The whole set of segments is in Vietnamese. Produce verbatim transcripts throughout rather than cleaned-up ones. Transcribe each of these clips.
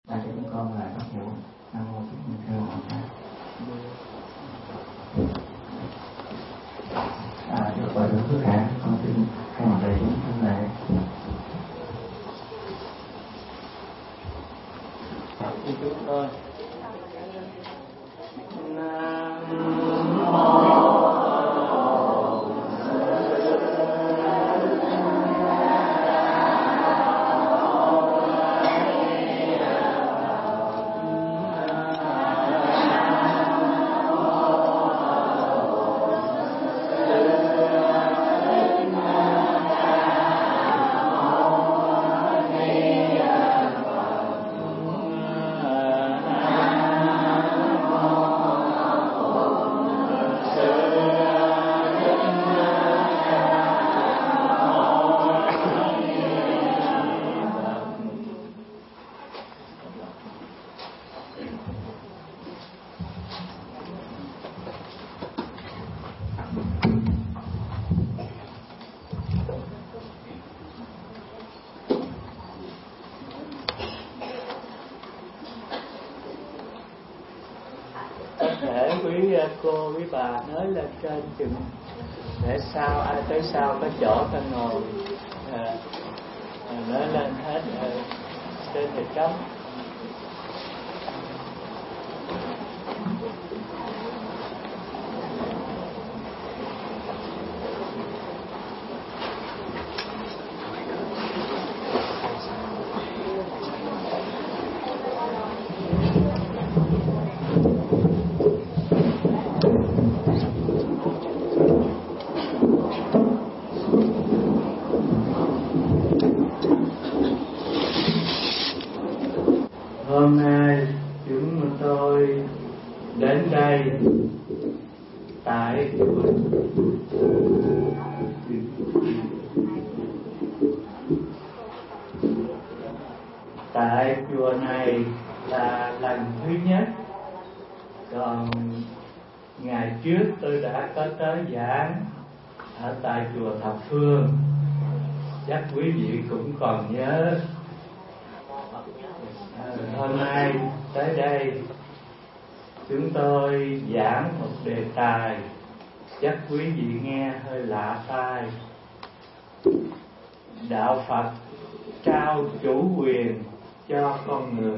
Và cho chúng con là các hiệu Nam Mô Thích Minh Thơ Bồ Tát. À, được gọi đúng tất cả con xin thay mặt thầy chúng thân lễ. Chúng tôi cô với bà nói lên trên chừng để sao ai tới sau có chỗ ta ngồi à, nói lên hết à, trên thầy cấm. Hôm nay chúng tôi đến đây tại chùa tại chùa này là lần thứ nhất, còn ngày trước tôi đã có tới giảng ở tại chùa Thập Phương, chắc quý vị cũng còn nhớ. Hôm nay tới đây chúng tôi giảng một đề tài chắc quý vị nghe hơi lạ tai. Đạo Phật trao chủ quyền cho con người.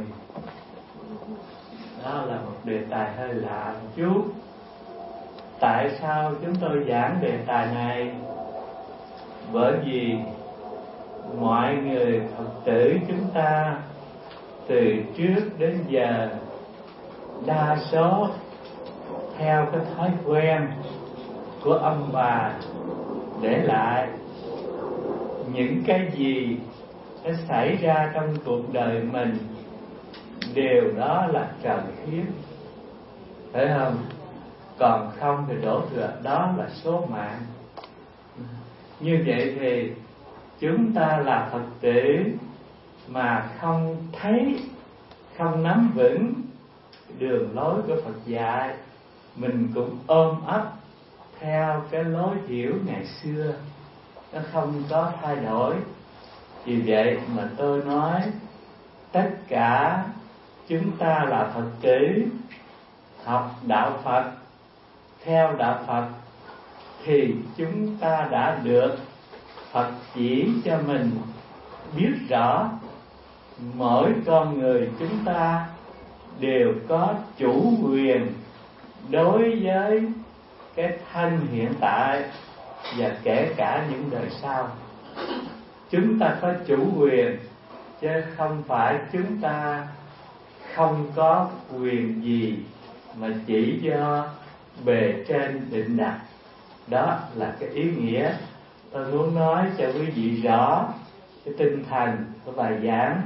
Đó là một đề tài hơi lạ một chút. Tại sao chúng tôi giảng đề tài này? Bởi vì mọi người Phật tử chúng ta từ trước đến giờ đa số theo cái thói quen của ông bà để lại, những cái gì nó xảy ra trong cuộc đời mình đều đó là trời khiến, phải không? Còn không thì đổ thừa đó là số mạng. Như vậy thì chúng ta là Phật tử mà không thấy, không nắm vững đường lối của Phật dạy, mình cũng ôm ấp theo cái lối hiểu ngày xưa, nó không có thay đổi. Vì vậy mà tôi nói tất cả chúng ta là Phật tử, học đạo Phật, theo đạo Phật thì chúng ta đã được Phật chỉ cho mình biết rõ mỗi con người chúng ta đều có chủ quyền đối với cái thân hiện tại và kể cả những đời sau. Chúng ta có chủ quyền chứ không phải chúng ta không có quyền gì mà chỉ do bề trên định đặt. Đó là cái ý nghĩa tôi muốn nói cho quý vị rõ cái tinh thần của bài giảng.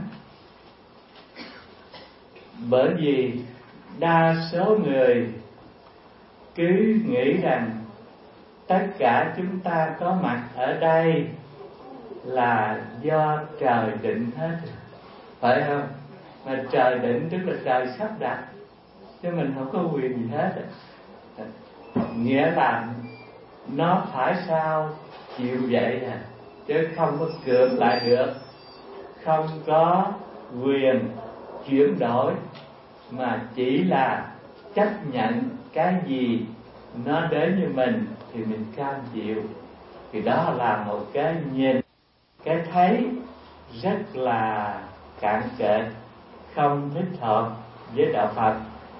Bởi vì đa số người cứ nghĩ rằng tất cả chúng ta có mặt ở đây là do trời định hết, phải không? Mà trời định tức là trời sắp đặt, chứ mình không có quyền gì hết. Nghĩa là nó phải sao chịu vậy à, chứ không có cược lại được. Không có quyền chuyển đổi, mà chỉ là chấp nhận cái gì nó đến với mình thì mình cam chịu. Thì đó là một cái nhìn, cái thấy rất là cạn kệ, không thích hợp với đạo Phật.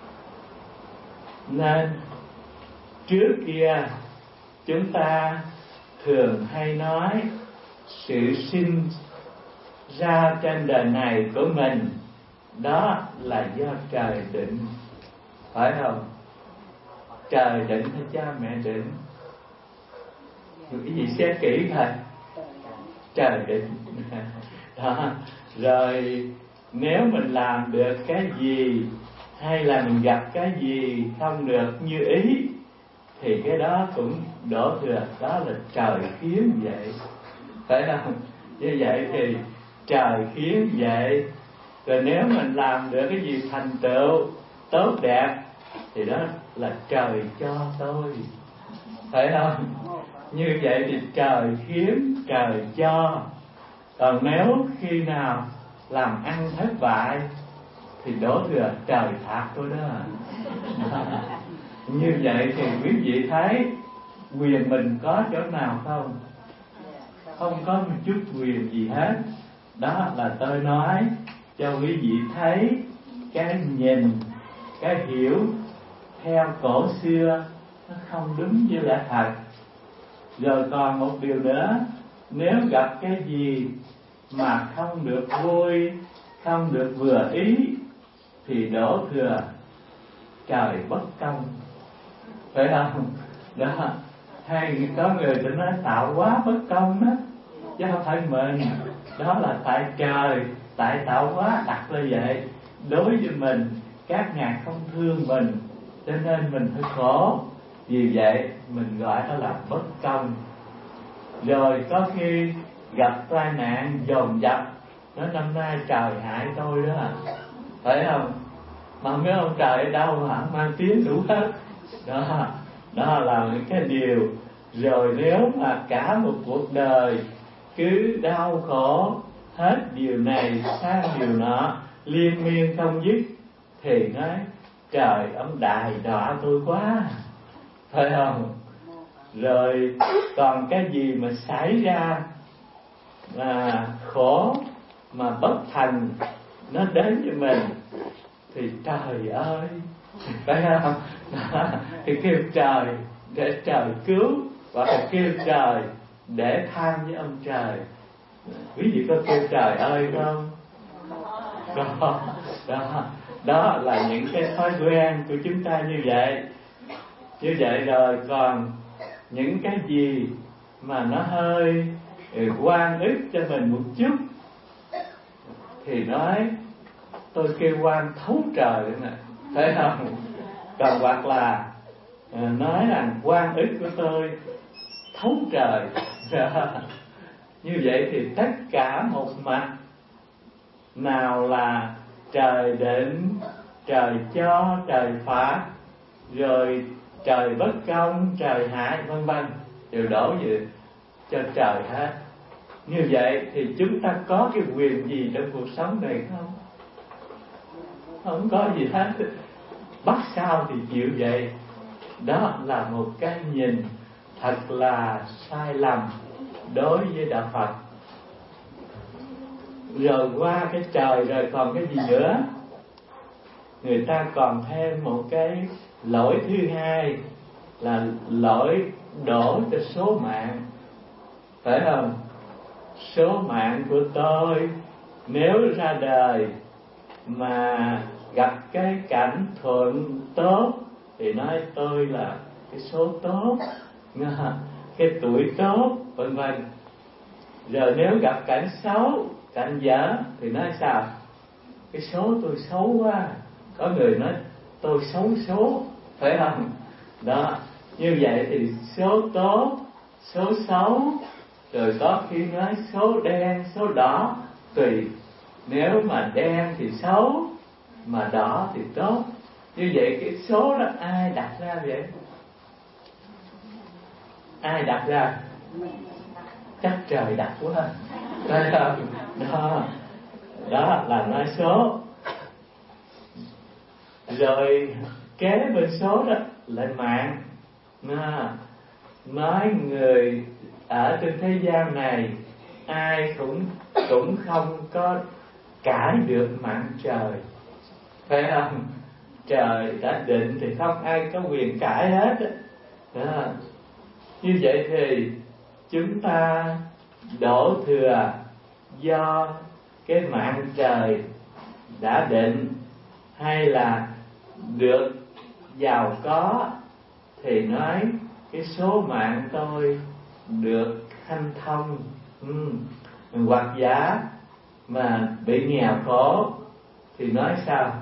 Nên trước kia chúng ta thường hay nói sự sinh ra trên đời này của mình đó là do trời định, phải không? Trời định hay cha mẹ định? Cái gì xét kỹ thôi. Trời định. Đó. Rồi nếu mình làm được cái gì hay là mình gặp cái gì không được như ý thì cái đó cũng đổ thừa, đó là trời khiến vậy, phải không? Như vậy thì trời khiến vậy. Rồi nếu mình làm được cái gì thành tựu tốt đẹp thì đó là trời cho tôi, phải không? Như vậy thì trời khiến, trời cho. Còn nếu khi nào làm ăn thất bại thì đổ thừa trời phạt tôi đó. Như vậy thì quý vị thấy quyền mình có chỗ nào không? Không có một chút quyền gì hết. Đó là tôi nói cho quý vị thấy cái nhìn, cái hiểu theo cổ xưa nó không đúng với lẽ thật. Rồi còn một điều nữa, nếu gặp cái gì mà không được vui, không được vừa ý thì đổ thừa trời bất công, phải không? Đó. Hay có người ta nói tạo hóa bất công đó, chứ không phải mình. Đó là tại trời, tại tạo hóa đặt ra vậy. Đối với mình, các ngài không thương mình, cho nên mình phải khổ. Vì vậy mình gọi đó là bất công. Rồi có khi gặp tai nạn dồn dập, nói năm nay trời hại tôi đó, phải không? Mà mấy ông trời ở đâu hả mang tiếng đủ hết. Đó, đó là những cái điều. Rồi nếu mà cả một cuộc đời cứ đau khổ hết điều này sang điều nọ, liên miên không dứt, thì nói trời ông đài đọa tôi quá, phải không? Rồi còn cái gì mà xảy ra mà khổ mà bất thành nó đến với mình thì trời ơi, phải không? Đó, thì kêu trời để trời cứu, hoặc là kêu trời để than với ông trời. Quý vị có kêu trời ơi không? Đó, đó, đó là những cái thói quen của chúng ta như vậy. Như vậy rồi còn những cái gì mà nó hơi oan ức cho mình một chút thì nói tôi kêu oan thấu trời nè, thấy không? Còn hoặc là nói rằng oan ức của tôi thấu trời. Như vậy thì tất cả một mặt, nào là trời định, trời cho, trời phạt, rồi trời bất công, trời hại vân vân, đều đổ về cho trời hết. Như vậy thì chúng ta có cái quyền gì trong cuộc sống này không? Không có gì hết. Bắt sao thì chịu vậy. Đó là một cái nhìn thật là sai lầm đối với đạo Phật. Rồi qua cái trời rồi còn cái gì nữa? Người ta còn thêm một cái lỗi thứ hai là lỗi đổ cho số mạng, phải không? Số mạng của tôi nếu ra đời mà gặp cái cảnh thuận tốt thì nói tôi là cái số tốt, cái tuổi tốt, vân vân. Rồi nếu gặp cảnh xấu, cảnh dở thì nói sao? Cái số tôi xấu quá. Có người nói tôi xấu số, phải không? Đó, như vậy thì số tốt, số xấu, rồi có khi nói số đen, số đỏ, tùy. Nếu mà đen thì xấu, mà đỏ thì tốt. Như vậy cái số đó ai đặt ra vậy? Ai đặt ra? Chắc trời đặt quá. Đó, đó, đó là nói số. Rồi kế bên số đó là mạng. à, Nói người ở trên thế gian này ai cũng cũng không có cãi được mạng trời, phải không? Trời đã định thì không ai có quyền cãi hết đó. Như vậy thì chúng ta đổ thừa do cái mạng trời đã định, hay là được giàu có thì nói cái số mạng tôi được hanh thông. ừ. Hoặc giả mà bị nghèo khổ thì nói sao?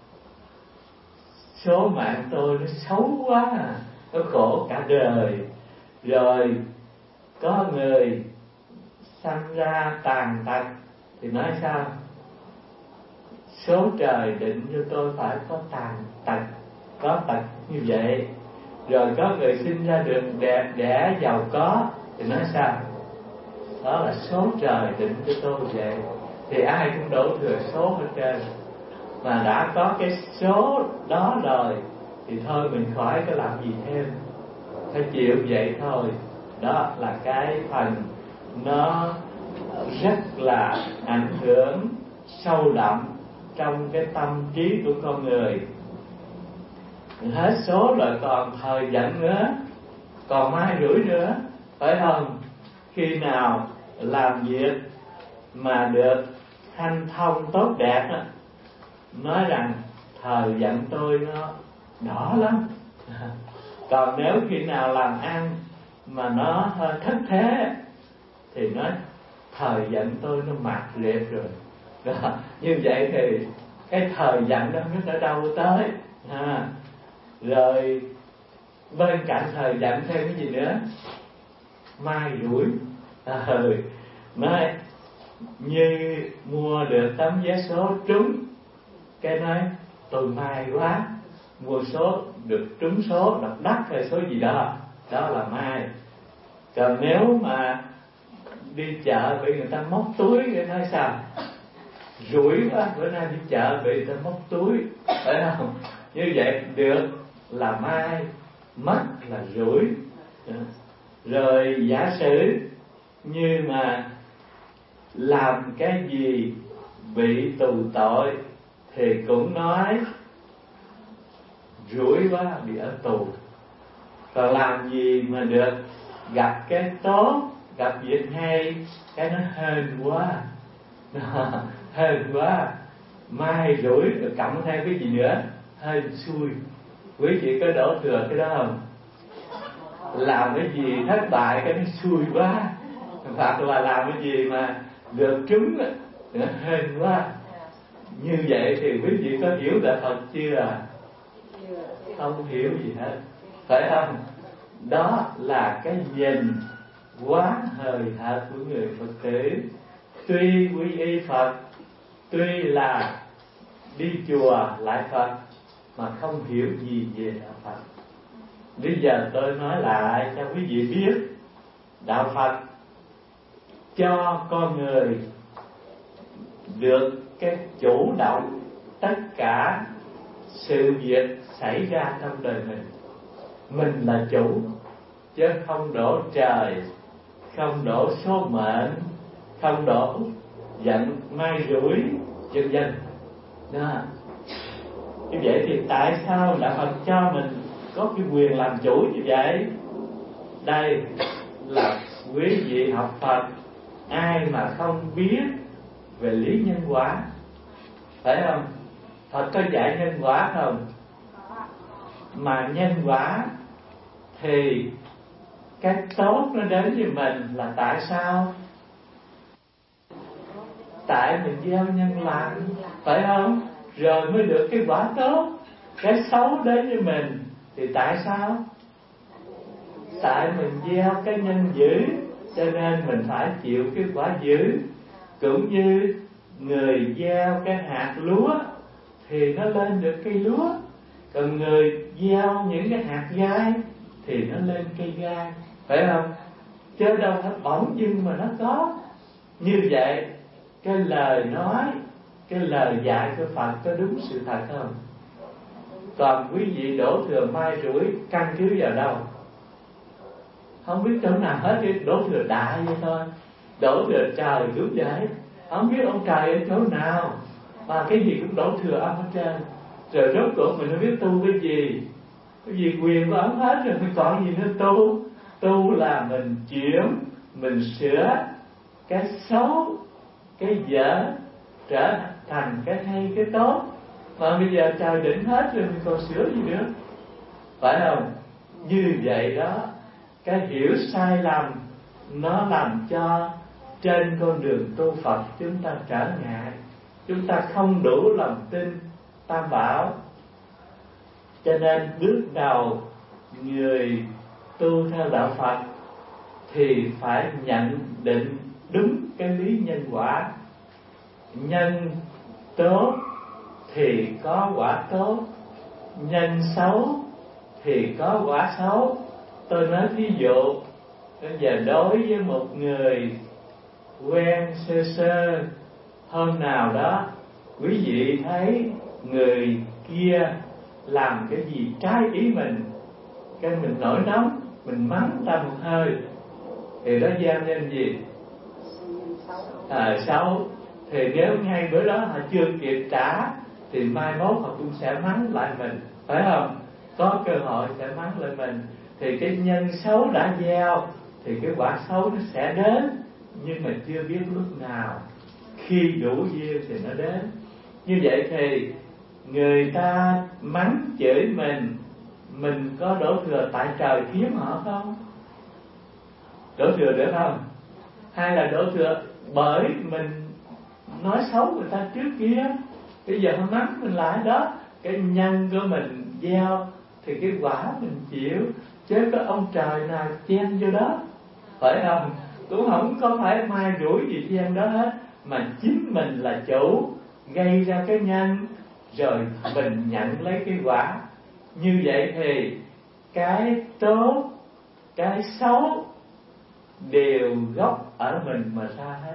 Số mạng tôi nó xấu quá à, nó khổ cả đời. Rồi có người sanh ra tàn tật thì nói sao? Số trời định cho tôi phải có tàn tật, có tật như vậy. Rồi có người sinh ra được đẹp đẽ giàu có thì nói sao? Đó là số trời định cho tôi vậy. Thì ai cũng đổ thừa số hết trơn. Mà đã có cái số đó rồi thì thôi mình khỏi có làm gì thêm, phải chịu vậy thôi. Đó là cái phần nó rất là ảnh hưởng sâu đậm trong cái tâm trí của con người. Hết số rồi còn thời giận nữa, còn mai rủi nữa, phải không? Khi nào làm việc mà được hanh thông tốt đẹp á, nói rằng thời giận tôi nó đỏ lắm. Còn nếu khi nào làm ăn mà nó hơi thất thế thì nói thời giận tôi nó mạt liệt rồi đó. Như vậy thì cái thời giận đó nó ở đâu tới à. Rồi bên cạnh thời giận thêm cái gì nữa? Mai rủi. ừ. Nói như mua được tấm vé số trúng, cái nói tôi may quá, mua số được trúng số độc đắc hay số gì đó, đó là may. Còn nếu mà đi chợ bị người ta móc túi thì nói sao? Rủi quá, bữa nay đi chợ bị người ta móc túi, phải không? Như vậy được là may, mất là rủi. Rồi giả sử như mà làm cái gì bị tù tội thì cũng nói rủi quá bị ở tù. Còn làm gì mà được gặp cái tốt, gặp việc hay, cái nó hên quá hên quá, mai rủi, rồi cộng thêm cái gì nữa? Hên xui. Quý vị có đổ thừa cái đó không? Làm cái gì thất bại cái nó xui quá, hoặc là làm cái gì mà được trúng nó hên quá. Như vậy thì quý vị có hiểu đạo Phật chưa? Không hiểu gì hết, phải không? Đó là cái nhìn quá hời hợt của người Phật tử. Tuy quy y Phật, tuy là đi chùa lại Phật, mà không hiểu gì về đạo Phật. Bây giờ tôi nói lại cho quý vị biết, đạo Phật cho con người được cái chủ động tất cả sự việc xảy ra trong đời mình. Mình là chủ, chứ không đổ trời, không đổ số mệnh, không đổ giận mai rủi vân vân. Đó. Như vậy thì tại sao đạo Phật cho mình có cái quyền làm chủ như vậy? Đây là quý vị học Phật, ai mà không biết về lý nhân quả, phải không? Phật có dạy nhân quả không? Mà nhân quả thì cái tốt nó đến với mình là tại sao? Tại mình gieo nhân lành, phải không? Rồi mới được cái quả tốt. Cái xấu đến với mình thì tại sao? Tại mình gieo cái nhân dữ, cho nên mình phải chịu cái quả dữ. Cũng như người gieo cái hạt lúa thì nó lên được cây lúa, còn người gieo những cái hạt gai thì nó lên cây gai, phải không? Chứ đâu phải bỗng dưng mà nó có. Như vậy cái lời nói, cái lời dạy của Phật có đúng sự thật không? Còn quý vị đổ thừa mai rủi căn cứ vào đâu? Không biết chỗ nào hết, cái đổ thừa đại vậy thôi. Đổ thừa trời cũng vậy, không biết ông trời ở chỗ nào, mà cái gì cũng đổ thừa ông ở trên. Rồi rốt cuộc mình không biết tu cái gì, cái gì quyền của ông hết rồi, mình còn gì nữa tu. Tu là mình chuyển, mình sửa cái xấu, cái dở trở thành cái hay, cái tốt. Mà bây giờ trời định hết rồi, mình còn sửa gì nữa, phải không? Như vậy đó, cái hiểu sai lầm nó làm cho trên con đường tu Phật chúng ta trở ngại, chúng ta không đủ lòng tin Tam Bảo. Cho nên bước đầu người tu theo đạo Phật thì phải nhận định đúng cái lý nhân quả. Nhân tốt thì có quả tốt, nhân xấu thì có quả xấu. Tôi nói ví dụ, bây giờ đối với một người quen sơ sơ, hôm nào đó quý vị thấy người kia làm cái gì trái ý mình, cái mình nổi nóng, mình mắng ta một hơi, thì đó gieo nhân gì? À, xấu. Thì nếu ngay bữa đó họ chưa kịp trả thì mai mốt họ cũng sẽ mắng lại mình, phải không? Có cơ hội sẽ mắng lại mình. Thì cái nhân xấu đã gieo thì cái quả xấu nó sẽ đến, nhưng mà chưa biết lúc nào. Khi đủ duyên thì nó đến. Như vậy thì người ta mắng chửi mình, mình có đổ thừa tại trời kiếm họ không? Đổ thừa được không? Hay là đổ thừa bởi mình nói xấu người ta trước kia, bây giờ họ mắng mình lại đó, cái nhân của mình gieo thì cái quả mình chịu, chứ có ông trời nào chen vô đó, phải không? Cũng không có phải mai rủi gì chen đó hết, mà chính mình là chủ gây ra cái nhân, rồi mình nhận lấy cái quả. Như vậy thì cái tốt, cái xấu đều gốc ở mình mà ra hết.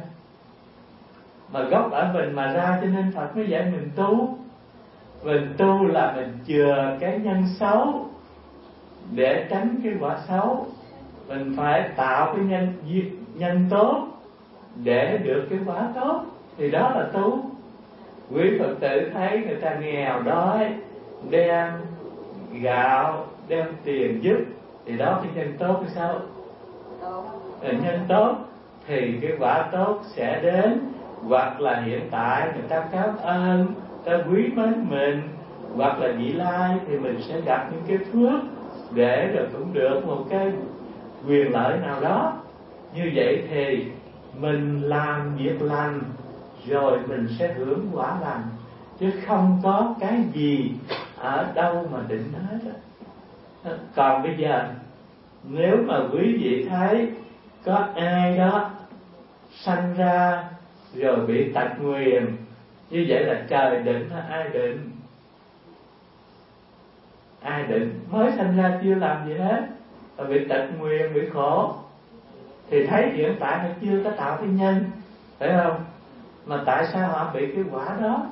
Mà gốc ở mình mà ra, cho nên Phật mới dạy mình tu. Mình tu là mình chừa cái nhân xấu để tránh cái quả xấu. Mình phải tạo cái nhân nhân tốt để được cái quả tốt, thì đó là tu. Quý Phật tử thấy người ta nghèo đói, đem gạo, đem tiền giúp, thì đó cái nhân tốt hay sao? Là nhân tốt thì cái quả tốt sẽ đến. Hoặc là hiện tại người ta cảm ơn, ta quý mến mình, hoặc là vị lai thì mình sẽ gặp những cái phước để rồi cũng được một cái quyền lợi nào đó. Như vậy thì mình làm việc lành rồi mình sẽ hưởng quả lành, chứ không có cái gì ở đâu mà định hết. Còn bây giờ nếu mà quý vị thấy có ai đó sanh ra rồi bị tật nguyền, như vậy là trời định hay ai định? Ai định? Mới sanh ra chưa làm gì hết rồi bị tật nguyền, bị khổ, thì thấy hiện tại họ chưa có tạo cái nhân, phải không? Mà tại sao họ bị cái quả đó?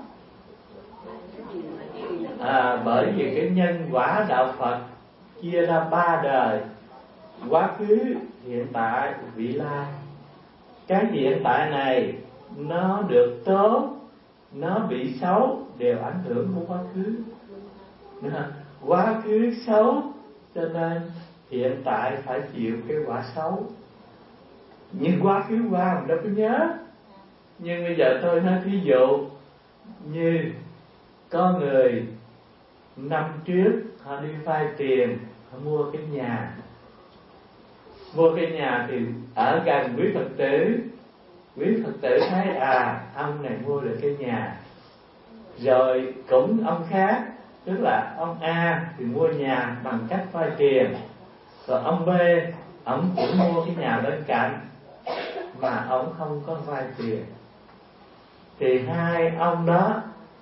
À, bởi vì cái nhân quả đạo Phật chia ra ba đời: quá khứ, hiện tại, vị lai. Cái hiện tại này nó được tốt, nó bị xấu đều ảnh hưởng của quá khứ. Quá khứ xấu cho nên hiện tại phải chịu cái quả xấu. Nhưng quá khứ qua mình đâu có nhớ. Nhưng bây giờ tôi nói ví dụ như có người năm trước họ đi vay tiền, họ mua cái nhà. Mua cái nhà thì ở gần quý Phật tử. Quý Phật tử thấy à, ông này mua được cái nhà. Rồi cũng ông khác, tức là ông A thì mua nhà bằng cách vay tiền. Rồi ông B, ông cũng mua cái nhà bên cạnh mà ông không có vay tiền. Thì hai ông đó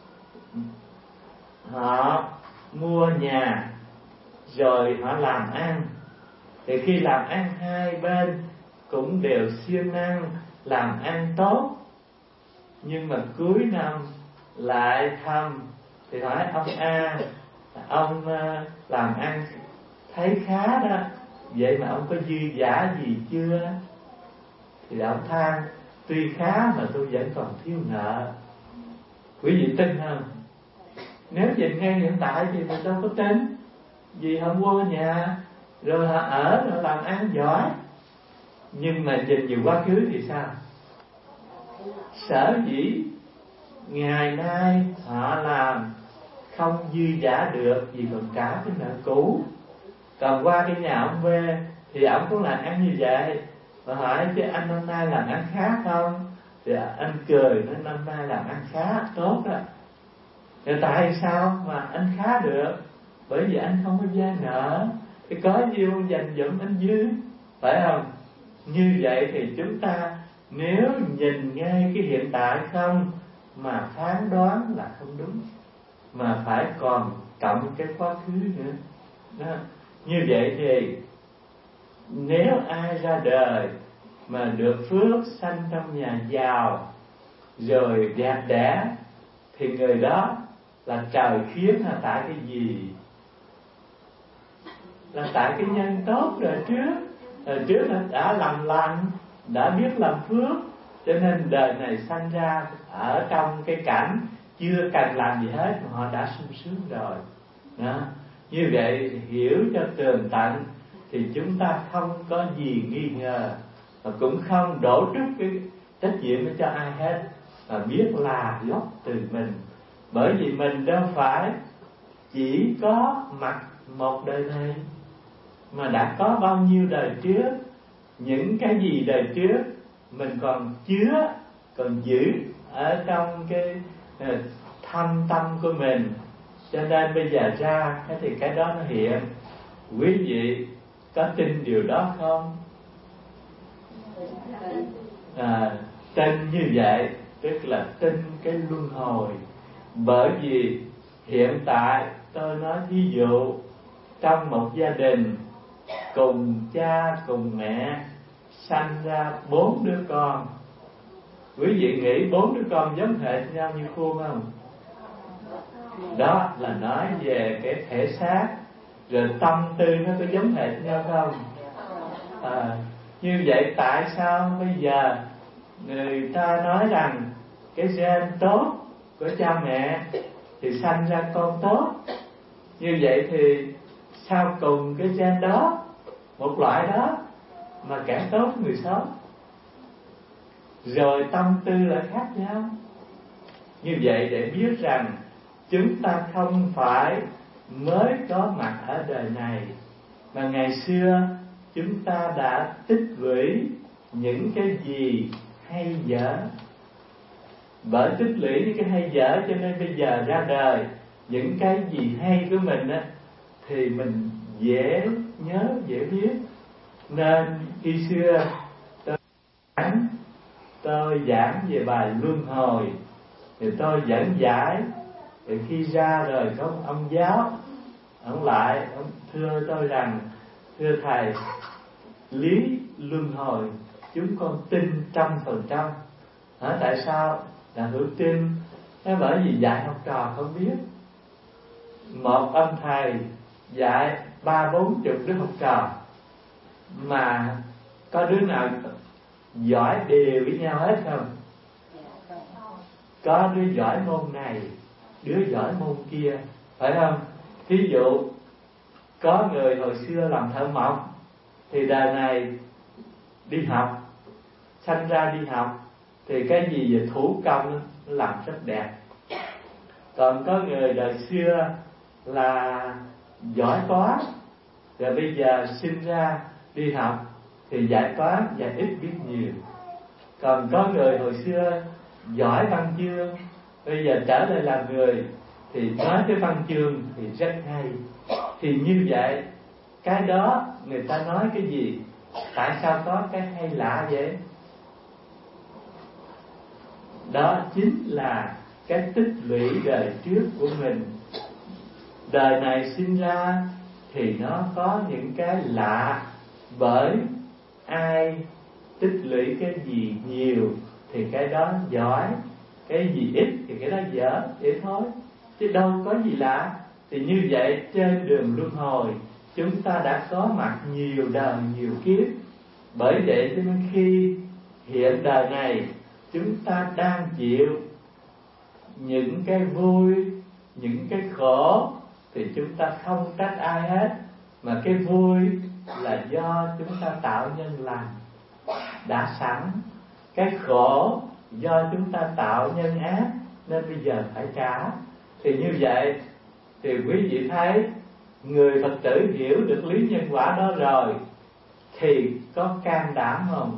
họ mua nhà rồi họ làm ăn. Thì khi làm ăn hai bên cũng đều siêng năng làm ăn tốt, nhưng mà cuối năm lại thăm thì hỏi ông A: ông làm ăn thấy khá đó, vậy mà ông có dư giả gì chưa? Thì ông than tuy khá mà tôi vẫn còn thiếu nợ. Quý vị tin không? Nếu nhìn ngay hiện tại thì mình đâu có tin. Vì họ mua nhà, rồi họ ở, rồi làm ăn giỏi. Nhưng mà nhìn về quá khứ thì sao? Sở dĩ ngày nay họ làm không dư giả được vì còn trả cái nợ cũ. Còn qua cái nhà ông về thì ông cũng làm ăn như vậy. Và hỏi chứ anh năm nay làm ăn khá không? Thì anh cười nói năm nay làm ăn khá, tốt đó. Thì tại sao mà anh khá được? Bởi vì anh không có vay nợ. Thì có nhiêu dành dụm anh dư, phải không? Như vậy thì chúng ta nếu nhìn ngay cái hiện tại không mà phán đoán là không đúng, mà phải còn cộng cái quá khứ nữa đó. Như vậy thì nếu ai ra đời mà được phước sanh trong nhà giàu rồi đẹp đẽ thì người đó là trời khiến là tại cái gì? Là tại cái nhân tốt rồi trước. Rồi trước là đã làm lành, đã biết làm phước, cho nên đời này sanh ra ở trong cái cảnh chưa cần làm gì hết mà họ đã sung sướng rồi đó. Như vậy hiểu cho tường tận thì chúng ta không có gì nghi ngờ, và cũng không đổ trút cái trách nhiệm cho ai hết, mà biết là gốc từ mình. Bởi vì mình đâu phải chỉ có mặc một đời này, mà đã có bao nhiêu đời trước. Những cái gì đời trước mình còn chứa, còn giữ ở trong cái thâm tâm của mình, cho nên bây giờ ra thì cái đó nó hiện. Quý vị có tin điều đó không? À, tin như vậy tức là tin cái luân hồi. Bởi vì hiện tại tôi nói ví dụ trong một gia đình cùng cha cùng mẹ sanh ra bốn đứa con. Quý vị nghĩ bốn đứa con giống hệt nhau như khuôn không? Đó là nói về cái thể xác. Rồi tâm tư nó có giống hệt nhau không? À, như vậy tại sao bây giờ người ta nói rằng cái gen tốt của cha mẹ thì sanh ra con tốt? Như vậy thì sao cùng cái gen đó, một loại đó, mà kẻ tốt người xấu, rồi tâm tư lại khác nhau? Như vậy để biết rằng chúng ta không phải mới có mặt ở đời này, mà ngày xưa chúng ta đã tích lũy những cái gì hay dở. Bởi tích lũy những cái hay dở cho nên bây giờ ra đời những cái gì hay của mình á, thì mình dễ nhớ, dễ biết. Nên khi xưa tôi giảng, tôi giảng về bài luân hồi thì tôi dẫn giải. Thì khi ra rồi có một ông giáo, ông lại ông thưa tôi rằng: thưa thầy, lý luân hồi chúng con tin trăm phần trăm. Hả, tại sao là hữu tin? Nó bởi vì dạy học trò không biết. Một ông thầy dạy ba bốn chục đứa học trò, mà có đứa nào giỏi đều với nhau hết không? Có đứa giỏi môn này, đứa giỏi môn kia, phải không? Thí dụ có người hồi xưa làm thợ mộc thì đời này đi học, sanh ra đi học thì cái gì về thủ công làm rất đẹp. Còn có người đời xưa là giỏi toán, rồi bây giờ sinh ra đi học thì dạy toán dạy ít biết nhiều. Còn có người hồi xưa giỏi văn chương, bây giờ trở lại làm người thì nói cái văn chương thì rất hay. Thì như vậy, cái đó người ta nói cái gì? Tại sao có cái hay lạ vậy? Đó chính là cái tích lũy đời trước của mình. Đời này sinh ra thì nó có những cái lạ, bởi ai tích lũy cái gì nhiều thì cái đó giỏi, cái gì ít thì cái đó dở, vậy thôi, chứ đâu có gì lạ. Thì như vậy trên đường luân hồi chúng ta đã có mặt nhiều đời nhiều kiếp. Bởi vậy cho nên khi hiện đời này chúng ta đang chịu những cái vui, những cái khổ, thì chúng ta không trách ai hết. Mà cái vui là do chúng ta tạo nhân lành đã sẵn. Cái khổ do chúng ta tạo nhân ác nên bây giờ phải trả. Thì như vậy thì quý vị thấy, người Phật tử hiểu được lý nhân quả đó rồi thì có can đảm không?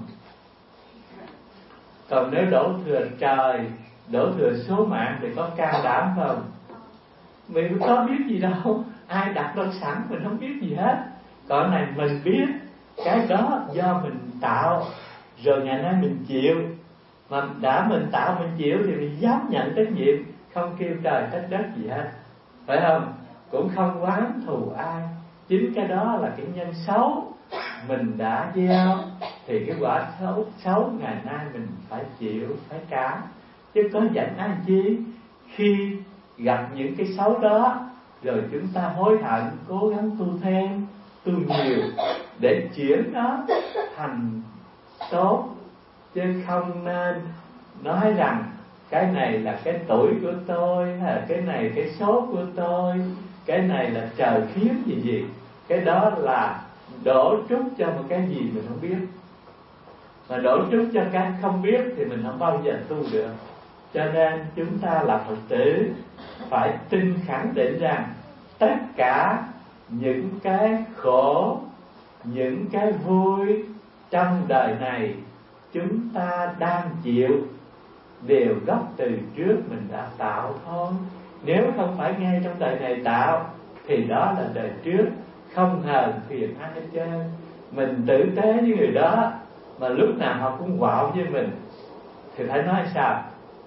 Còn nếu đổ thừa trời, đổ thừa số mạng thì có can đảm không? Mình có biết gì đâu, ai đặt đâu sẵn mình không biết gì hết. Còn này mình biết, cái đó do mình tạo, rồi ngày nay mình chịu. Mà đã mình tạo mình chịu thì mình dám nhận trách nhiệm, không kêu trời trách đất gì hết, phải không? Cũng không oán thù ai. Chính cái đó là cái nhân xấu mình đã gieo, thì cái quả xấu xấu ngày nay mình phải chịu, phải trả. Chứ có giận ai chi? Khi gặp những cái xấu đó rồi chúng ta hối hận, cố gắng tu thêm, tu nhiều để chuyển nó thành tốt. Chứ không nên nói rằng cái này là cái tuổi của tôi, hay là cái này cái số của tôi, cái này là trời khiến gì gì. Cái đó là đổ trút cho một cái gì mình không biết. Mà đổ trút cho cái không biết thì mình không bao giờ tu được. Cho nên chúng ta là Phật tử phải tin khẳng định rằng tất cả những cái khổ, những cái vui trong đời này chúng ta đang chịu đều gốc từ trước mình đã tạo thôi. Nếu không phải ngay trong đời này tạo thì đó là đời trước, không hờn phiền ai hết trơn. Mình tử tế với người đó mà lúc nào họ cũng quạo với mình thì phải nói sao?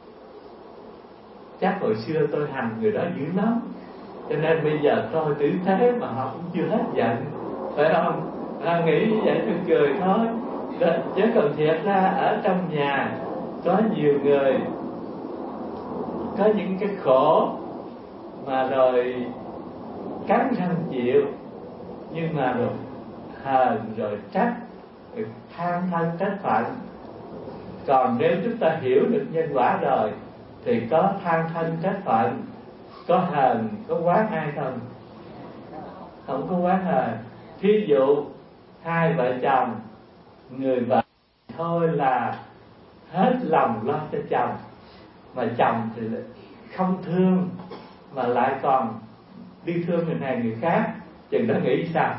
Chắc hồi xưa tôi hành người đó dữ lắm, cho nên bây giờ tôi tử tế mà họ cũng chưa hết giận, phải không? À, nghĩ như vậy tôi cười thôi. Chứ còn thiệt ra ở trong nhà có nhiều người có những cái khổ mà rồi cắn răng chịu, nhưng mà rồi hờn rồi trách, rồi than thân trách phận. Còn nếu chúng ta hiểu được nhân quả rồi thì có than thân trách phận, có hờn, có oán ai không? Không có oán hờn. Thí dụ hai vợ chồng, người vợ thôi là hết lòng lo cho chồng, mà chồng thì không thương mà lại còn đi thương người này người khác, chừng đó nghĩ sao?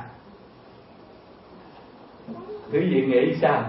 Quý vị nghĩ sao?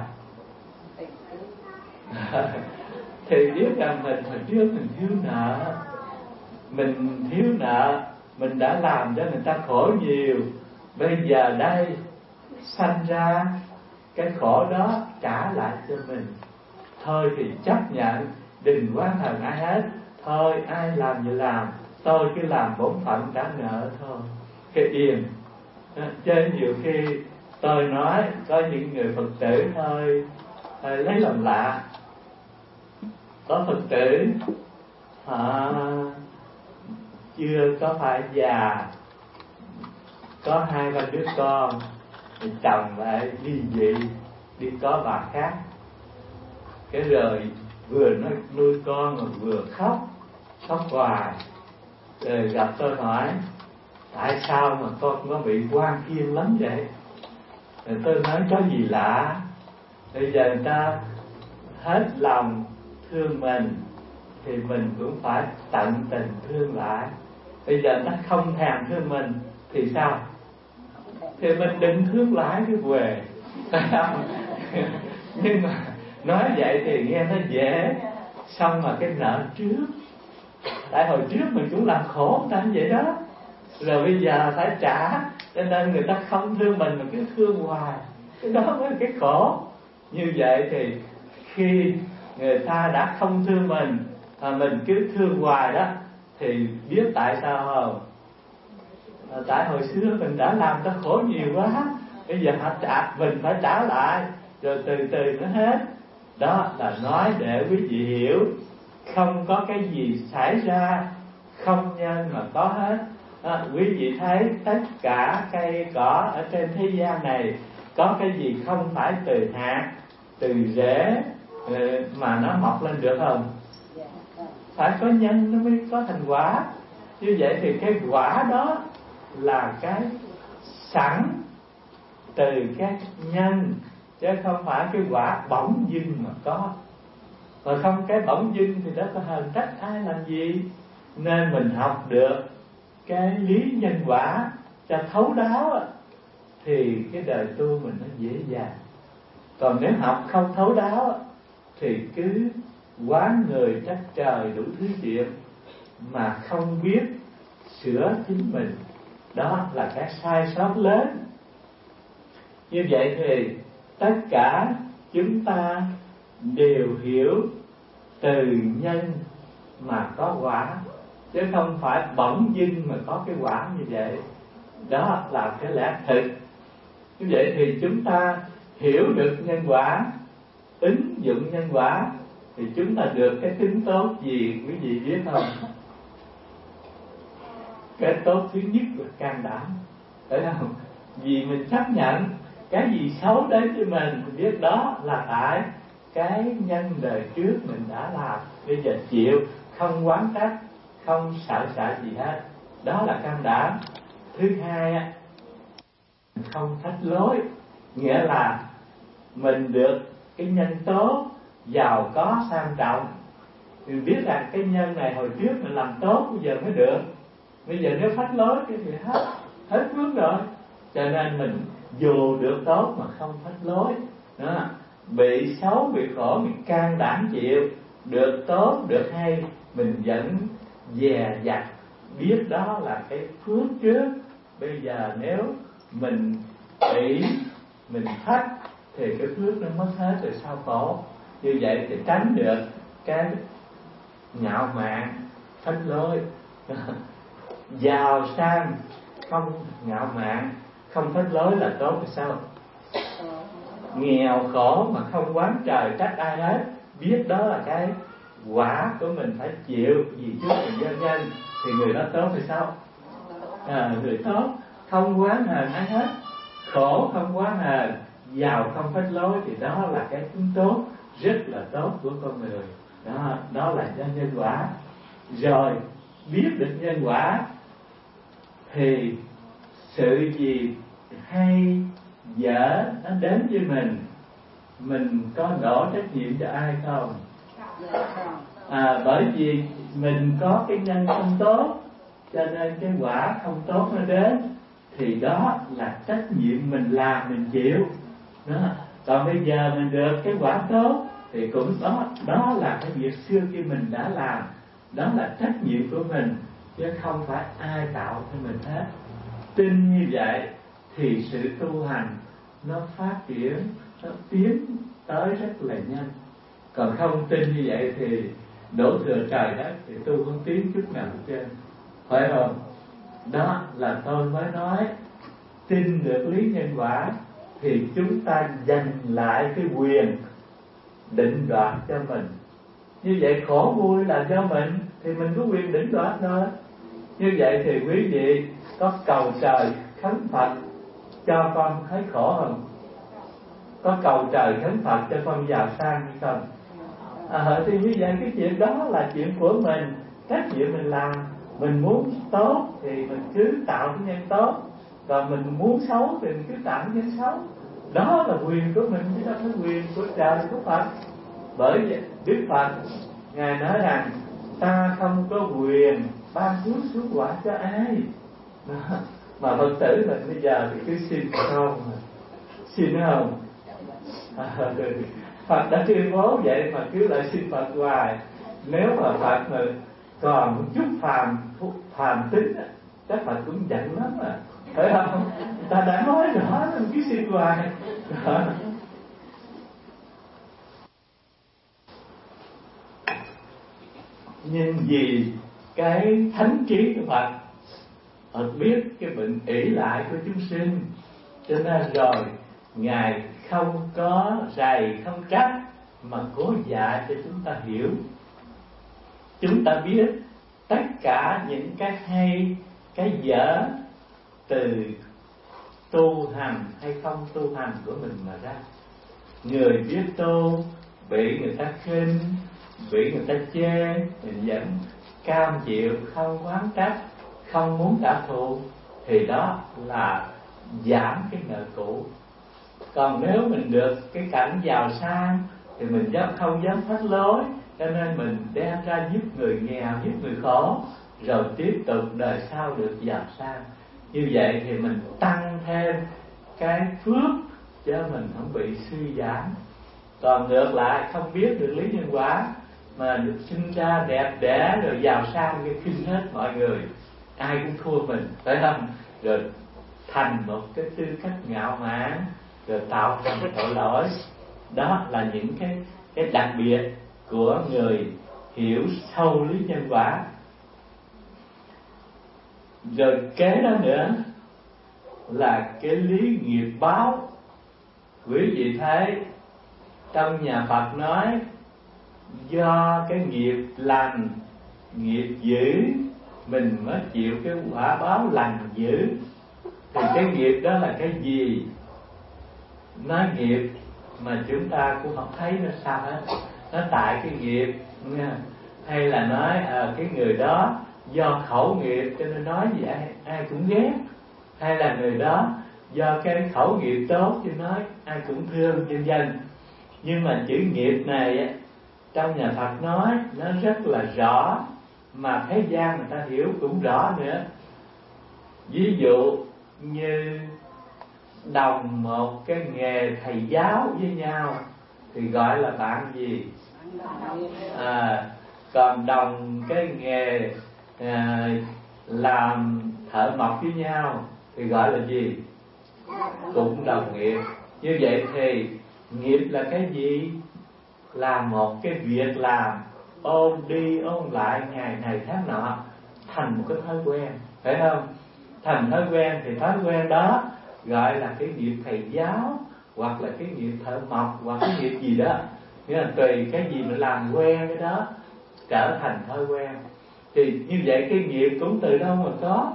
Thì biết rằng mình hồi trước mình thiếu nợ, mình thiếu nợ, mình đã làm cho người ta khổ nhiều. Bây giờ đây sanh ra cái khổ đó trả lại cho mình. Thôi thì chấp nhận, đừng oán hờn ai hết. Thôi ai làm gì làm, tôi cứ làm bổn phận trả nợ thôi, cái yên. Chứ nhiều khi tôi nói có những người Phật tử thôi, thôi lấy làm lạ. Có Phật tử họ chưa có phải già, có hai ba đứa con, thì chồng lại ly dị, đi có bà khác. Cái rồi vừa nói nuôi con mà vừa khóc, khóc hoài. Rồi gặp tôi hỏi tại sao mà con có bị quan thiên lắm vậy? Rồi tôi nói có gì lạ. Bây giờ người ta hết lòng thương mình thì mình cũng phải tận tình thương lại. Bây giờ người ta không thèm thương mình thì sao? Thì mình định thương lại cái quề. Nhưng mà nói vậy thì nghe nó dễ, xong mà cái nợ trước. Tại hồi trước mình cũng làm khổ người ta như vậy đó, rồi bây giờ phải trả, cho nên người ta không thương mình mà cứ thương hoài. Cái đó mới là cái khổ. Như vậy thì khi người ta đã không thương mình mà mình cứ thương hoài đó, thì biết tại sao không? À, tại hồi xưa mình đã làm ta khổ nhiều quá, bây giờ họ trả, mình phải trả lại, rồi từ từ nó hết. Đó là nói để quý vị hiểu, không có cái gì xảy ra không nhân mà có hết. À, quý vị thấy tất cả cây cỏ ở trên thế gian này có cái gì không phải từ hạt, từ rễ mà nó mọc lên được không? Phải có nhân nó mới có thành quả. Như vậy thì cái quả đó là cái sẵn từ cái nhân, chứ không phải cái quả bỗng dưng mà có. Rồi không cái bỗng dưng thì đó có hờn trách ai làm gì. Nên mình học được cái lý nhân quả cho thấu đáo thì cái đời tu mình nó dễ dàng. Còn nếu học không thấu đáo thì cứ quán người trách trời đủ thứ chuyện mà không biết sửa chính mình, đó là cái sai sót lớn. Như vậy thì tất cả chúng ta đều hiểu từ nhân mà có quả, chứ không phải bỗng dưng mà có cái quả như vậy. Đó là cái lẽ thực. Như vậy thì chúng ta hiểu được nhân quả, ứng dụng nhân quả thì chúng ta được cái tính tốt gì quý vị biết không? Cái tốt thứ nhất là can đảm, phải không? Vì mình chấp nhận cái gì xấu đến với mình, mình biết đó là tại cái nhân đời trước mình đã làm, bây giờ chịu, không oán trách, không sợ sợ gì hết. Đó là can đảm. Thứ hai á, không thách lối, nghĩa là mình được cái nhân tốt, giàu có sang trọng, thì biết rằng cái nhân này hồi trước mình làm tốt, bây giờ mới được. Bây giờ nếu phách lối thì hết hết phước rồi. Cho nên mình dù được tốt mà không phách lối đó. Bị xấu, bị khổ mình can đảm chịu, được tốt, được hay mình vẫn dè dặt, biết đó là cái phước trước. Bây giờ nếu mình bị mình thách thì cái phước nó mất hết rồi sao khổ. Như vậy thì tránh được cái ngạo mạn, phách lối. Giàu sang không ngạo mạn, không phách lối là tốt rồi sao? Nghèo khổ mà không oán trời trách ai hết, biết đó là cái quả của mình phải chịu, vì trước mình nhân nhân thì người đó tốt thì sao? À, người tốt không oán hờn ai hết, khổ không oán hờn, giàu không phách lối thì đó là cái tính tốt rất là tốt của con người. Đó, đó là do nhân quả. Rồi biết được nhân quả thì sự gì hay dở nó đến với mình, mình có đổ trách nhiệm cho ai không? À, bởi vì mình có cái nhân không tốt, cho nên cái quả không tốt nó đến, thì đó là trách nhiệm mình làm, mình chịu đó. Còn bây giờ mình được cái quả tốt thì cũng đó, đó là cái việc xưa kia mình đã làm, đó là trách nhiệm của mình, chứ không phải ai tạo cho mình hết. Tin như vậy thì sự tu hành nó phát triển, nó tiến tới rất là nhanh. Còn không tin như vậy thì đổ thừa trời đất thì tu không tiến chút nào hết trơn, phải không? Đó là tôi mới nói tin được lý nhân quả thì chúng ta giành lại cái quyền định đoạt cho mình. Như vậy khổ vui là do mình thì mình có quyền định đoạt thôi. Như vậy thì quý vị có cầu trời khấn Phật cho con thấy khổ không? Có cầu trời khấn Phật cho con giàu sang hay không? À, thì như vậy cái chuyện đó là chuyện của mình, trách nhiệm mình làm. Mình muốn tốt thì mình cứ tạo cái nhân tốt, còn mình muốn xấu thì mình cứ tạo cái nhân xấu. Đó là quyền của mình chứ không phải quyền của trời của Phật. Bởi vậy Đức Phật Ngài nói rằng ta không có quyền ban phước xuống quả cho ai. Đó. Mà Phật tử mình bây giờ thì cứ xin không, xin không? À, Phật đã tuyên bố vậy mà cứ lại xin Phật hoài. Nếu mà Phật mà còn một chút phàm phàm tính chắc Phật cũng giận lắm à, phải không? Ta đã nói rõ nên cứ xin hoài. Đó. Nhưng vì cái thánh trí của Phật, Phật biết cái bệnh ỷ lại của chúng sinh, cho nên rồi Ngài không có rầy, không trách, mà cố dạy cho chúng ta hiểu. Chúng ta biết tất cả những cái hay, cái dở từ tu hành hay không tu hành của mình mà ra. Người biết tu bị người ta khinh, bị người ta chê, mình vẫn cam chịu, không oán trách, không muốn trả thù, thì đó là giảm cái nợ cũ. Còn nếu mình được cái cảnh giàu sang thì mình dám không dám phách lối, cho nên mình đem ra giúp người nghèo, giúp người khổ, rồi tiếp tục đời sau được giàu sang. Như vậy thì mình tăng thêm cái phước cho mình không bị suy giảm. Còn ngược lại không biết được lý nhân quả mà được sinh ra đẹp đẽ rồi giàu sang cái khinh hết mọi người, ai cũng thua mình, phải không? Rồi thành một cái tư cách ngạo mạn, rồi tạo thành tội lỗi. Đó là những cái cái đặc biệt của người hiểu sâu lý nhân quả. Rồi kế đó nữa là cái lý nghiệp báo. Quý vị thấy trong nhà Phật nói do cái nghiệp lành, nghiệp dữ mình mới chịu cái quả báo lành dữ. Thì cái nghiệp đó là cái gì? Nói nghiệp mà chúng ta cũng không thấy nó sao hết. Nó tại cái nghiệp nha. Hay là nói à, cái người đó do khẩu nghiệp cho nên nói gì ai, ai cũng ghét. Hay là người đó do cái khẩu nghiệp tốt cho nói ai cũng thương, vân vân. Nhưng mà chữ nghiệp này trong nhà Phật nói nó rất là rõ, mà thế gian người ta hiểu cũng rõ nữa. Ví dụ như đồng một cái nghề thầy giáo với nhau thì gọi là bạn gì? À, còn đồng cái nghề à, làm thợ mộc với nhau thì gọi là gì? Cũng đồng nghiệp. Như vậy thì nghiệp là cái gì? Là một cái việc làm ôn đi ôn lại ngày này tháng nọ thành một cái thói quen, phải không? Thành thói quen thì thói quen đó gọi là cái nghiệp thầy giáo, hoặc là cái nghiệp thợ mộc, hoặc cái nghiệp gì đó. Nghĩa là tùy cái gì mình làm quen cái đó trở thành thói quen. Thì như vậy cái nghiệp cũng từ đâu mà có?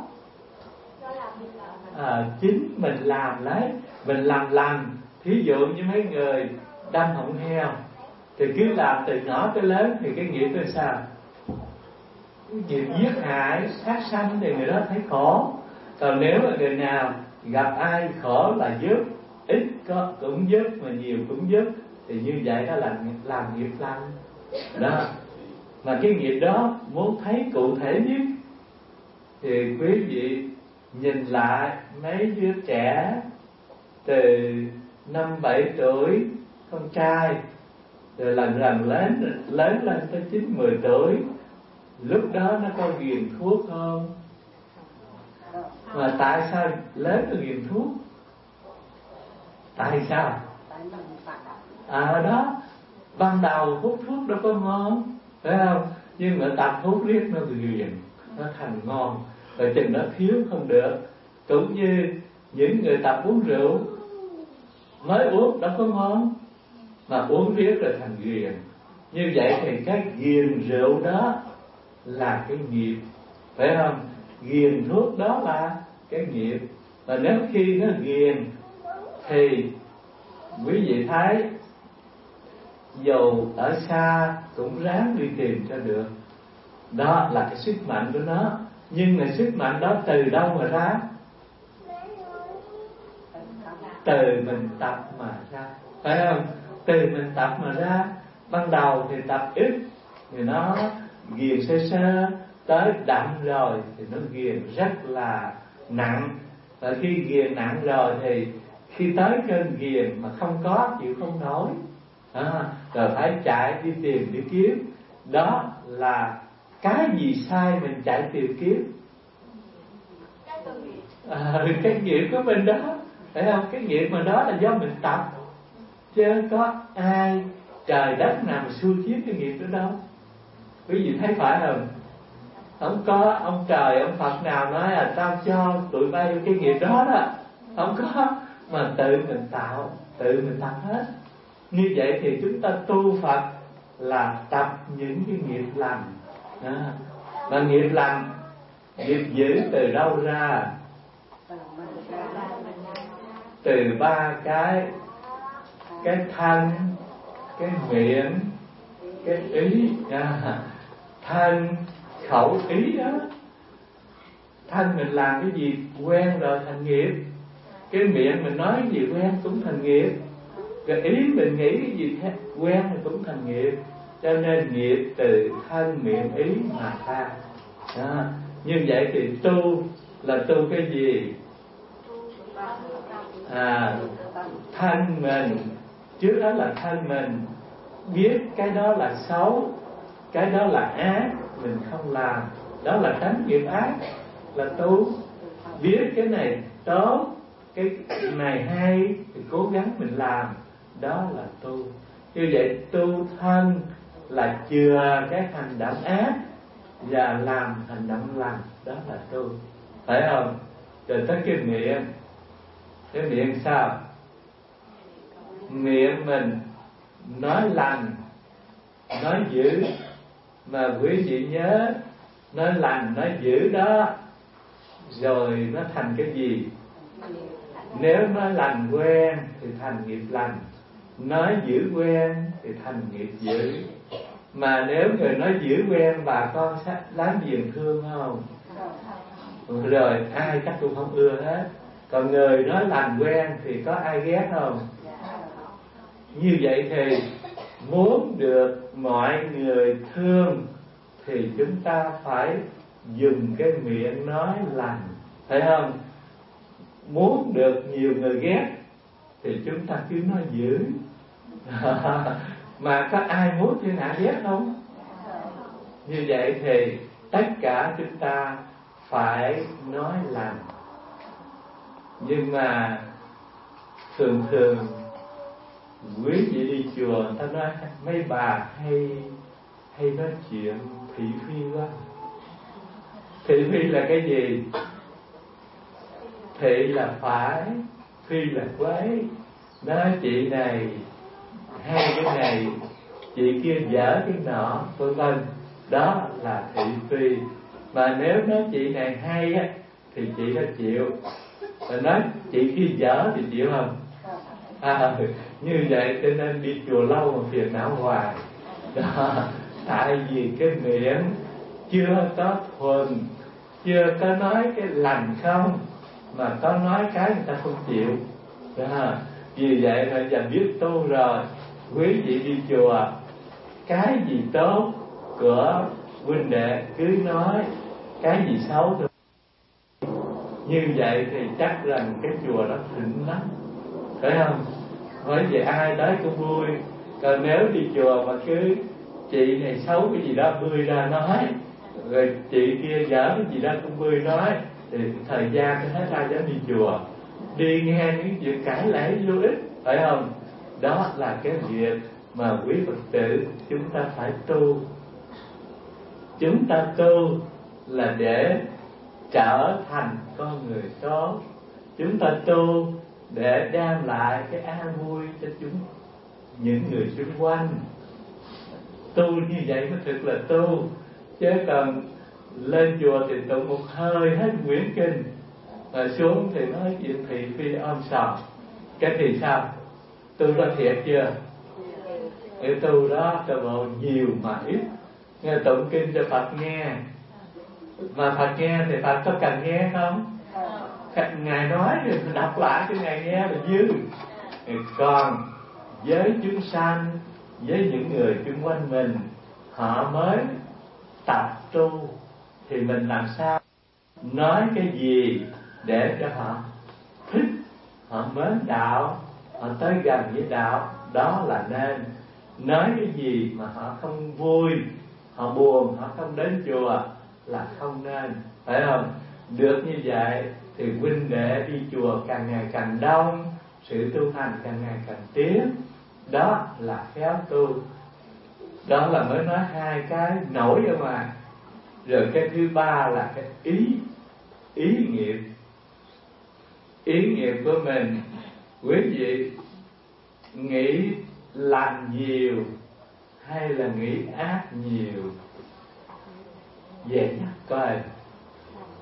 À, chính mình làm lấy, mình làm lành. Thí dụ như mấy người đâm họng heo thì cứ làm từ nhỏ tới lớn thì cái nghiệp là sao? Cái nghiệp giết hại, sát sanh thì người đó thấy khổ. Còn nếu mà người nào gặp ai khổ là giúp, ít có cũng giúp mà nhiều cũng giúp, thì như vậy đó là làm nghiệp lành đó. Mà cái nghiệp đó muốn thấy cụ thể nhất thì quý vị nhìn lại mấy đứa trẻ từ năm bảy tuổi con trai, rồi lần lần lớn lớn lên tới chín mười tuổi, lúc đó nó có ghiền thuốc không? Mà tại sao lớn nó ghiền thuốc? Tại sao? À đó, ban đầu hút thuốc đâu có ngon, phải không? Nhưng mà tập hút riết nó ghiền, nó thành ngon. Rồi chừng nó thiếu không được. Cũng như những người tập uống rượu, mới uống đâu có ngon, mà uống riết rồi thành ghiền. Như vậy thì cái ghiền rượu đó là cái nghiệp, phải không? Ghiền thuốc đó là cái nghiệp. Và nếu khi nó ghiền thì quý vị thấy dù ở xa cũng ráng đi tìm cho được. Đó là cái sức mạnh của nó. Nhưng mà sức mạnh đó từ đâu mà ra? Từ mình tập mà ra, phải không? Từ mình tập mà ra. Ban đầu thì tập ít thì nó ghiền sơ sơ, tới đậm rồi thì nó ghiền rất là nặng. Và khi ghiền nặng rồi thì khi tới cơn ghiền mà không có, chịu không nổi, à, rồi phải chạy đi tìm đi kiếm. Đó là cái gì sai mình chạy tìm kiếm? À, cái nghiệp của mình đó, phải không? Cái nghiệp mà đó là do mình tập, chứ có ai trời đất nào mà xui chiết cái nghiệp đó đâu. Quý vị thấy phải không? Không có ông trời, ông Phật nào nói là tao cho tụi bay cái nghiệp đó đó. Không có, mà tự mình tạo, tự mình tập hết. Như vậy thì chúng ta tu Phật là tập những cái nghiệp lành. À, và nghiệp lành Nghiệp dữ từ đâu ra? Từ ba cái: cái thân, cái miệng, cái ý. À, thân, khẩu, ý đó. Thân mình làm cái gì quen rồi thành nghiệp. Cái miệng mình nói cái gì quen cũng thành nghiệp. Cái ý mình nghĩ cái gì quen thì cũng thành nghiệp. Cho nên nghiệp từ thân, miệng, ý mà ra. À, như vậy thì tu là tu cái gì? À, thân mình, trước đó là thân mình, biết cái đó là xấu, cái đó là ác, mình không làm, đó là tránh nghiệp ác, là tu. Biết cái này tốt, cái này hay thì cố gắng mình làm, đó là tu. Như vậy tu thân là chừa cái hành động ác và làm hành động lành, đó là tu, phải không? Rồi tới cái miệng. Cái miệng sao? Miệng mình nói lành, nói dữ. Mà quý vị nhớ, nói lành, nói dữ đó, rồi nó thành cái gì? Nếu nói lành quen thì thành nghiệp lành, nói dữ quen thì thành nghiệp dữ. Mà nếu người nói dữ quen, bà con láng giềng thương không? Rồi ai chắc cũng không ưa hết. Còn người nói lành quen thì có ai ghét không? Như vậy thì muốn được mọi người thương thì chúng ta phải dùng cái miệng nói lành, phải không? Muốn được nhiều người ghét thì chúng ta cứ nói dữ. Mà có ai muốn thiên hạ ghét không? Như vậy thì tất cả chúng ta phải nói lành. Nhưng mà thường thường quý vị đi chùa, người ta nói mấy bà hay hay nói chuyện thị phi quá. Thị phi là cái gì? Thị là phải, phi là quấy. Nói chị này hay cái này, chị kia dở cái nọ, vân vân. Đó là thị phi. Mà nếu nói chị này hay á thì chị đó chịu, mà nói chị kia dở thì chịu không? À, như vậy cho nên đi chùa lâu mà phiền não hoài. Đó, tại vì cái miệng chưa có thuần, chưa có nói cái lành không, mà có nói cái người ta không chịu. Đó, vì vậy là giờ biết tu rồi, quý vị đi chùa, cái gì tốt của huynh đệ cứ nói, cái gì xấu thì như vậy thì chắc rằng cái chùa đó thịnh lắm, phải không? Bởi vì ai tới cũng vui. Còn nếu đi chùa mà cứ chị này xấu cái gì đó bươi ra nói, rồi chị kia dở cái gì đó cũng bươi nói, thì thời gian cái hết ra dám đi chùa, đi nghe những chuyện cãi lẽ vô ích, phải không? Đó là cái việc mà quý Phật tử chúng ta phải tu. Chúng ta tu là để trở thành con người tốt. Chúng ta tu để đem lại cái an vui cho chúng, những người xung quanh. Tu như vậy mới thực là tu. Chứ còn lên chùa thì tụng một hơi hết quyển kinh, rồi xuống thì nói chuyện thị phi om sòm, cái thì sao? Tu đó thiệt chưa? Cái tu đó cho bộ nhiều mà ít. Nghe tụng kinh cho Phật nghe, mà Phật nghe thì Phật có cần nghe không? Ngài nói thì đọc lại cho Ngài nghe là dư. Còn với chúng sanh, với những người xung quanh mình, họ mới tập tu, thì mình làm sao nói cái gì để cho họ thích, họ mến đạo, họ tới gần với đạo. Đó là nên. Nói cái gì mà họ không vui, họ buồn, họ không đến chùa là không nên, phải không? Được như vậy thì huynh đệ đi chùa càng ngày càng đông, sự tu hành càng ngày càng tiến. Đó là khéo tu. Đó là mới nói hai cái nổi ở ngoài. Rồi cái thứ ba là cái ý ý nghiệp. Ý nghiệp của mình, quý vị nghĩ lành nhiều hay là nghĩ ác nhiều? Về nhắc coi.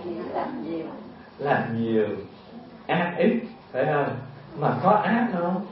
làm nhiều làm nhiều ác ít, phải không? Mà có ác không?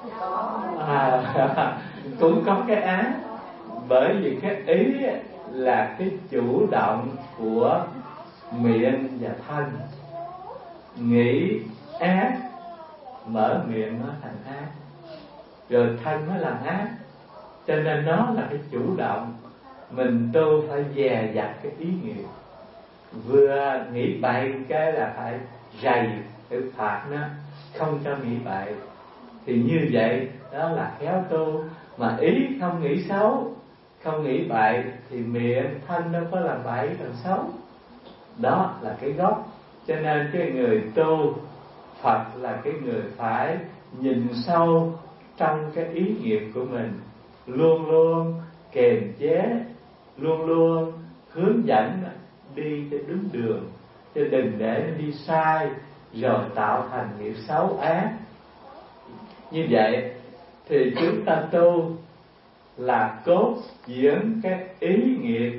À, cũng có cái ác, bởi vì cái ý là cái chủ động của miệng và thân. Nghĩ ác, mở miệng nó thành ác, rồi thân nó làm ác. Cho nên nó là cái chủ động. Mình tu phải dè dặt cái ý nghiệp. Vừa nghĩ bậy cái là phải rầy, phải phạt nó, không cho nghĩ bậy. Thì như vậy đó là khéo tu. Mà ý không nghĩ xấu, không nghĩ bậy, thì miệng thân đâu có làm bậy làm xấu. Đó là cái gốc. Cho nên cái người tu Phật là cái người phải nhìn sâu trong cái ý nghiệp của mình, luôn luôn kiềm chế, luôn luôn hướng dẫn đi cho đúng đường, chứ đừng để nó đi sai rồi tạo thành nghiệp xấu ác. Như vậy thì chúng ta tu là cốt diễn cái ý nghiệp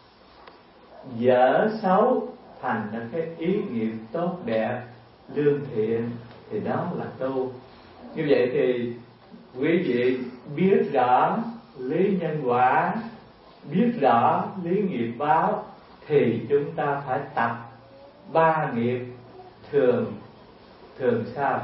dở xấu thành ra cái ý nghiệp tốt đẹp lương thiện, thì đó là tu. Như vậy thì quý vị biết rõ lý nhân quả, biết rõ lý nghiệp báo, thì chúng ta phải tập ba nghiệp thường. Thường sao?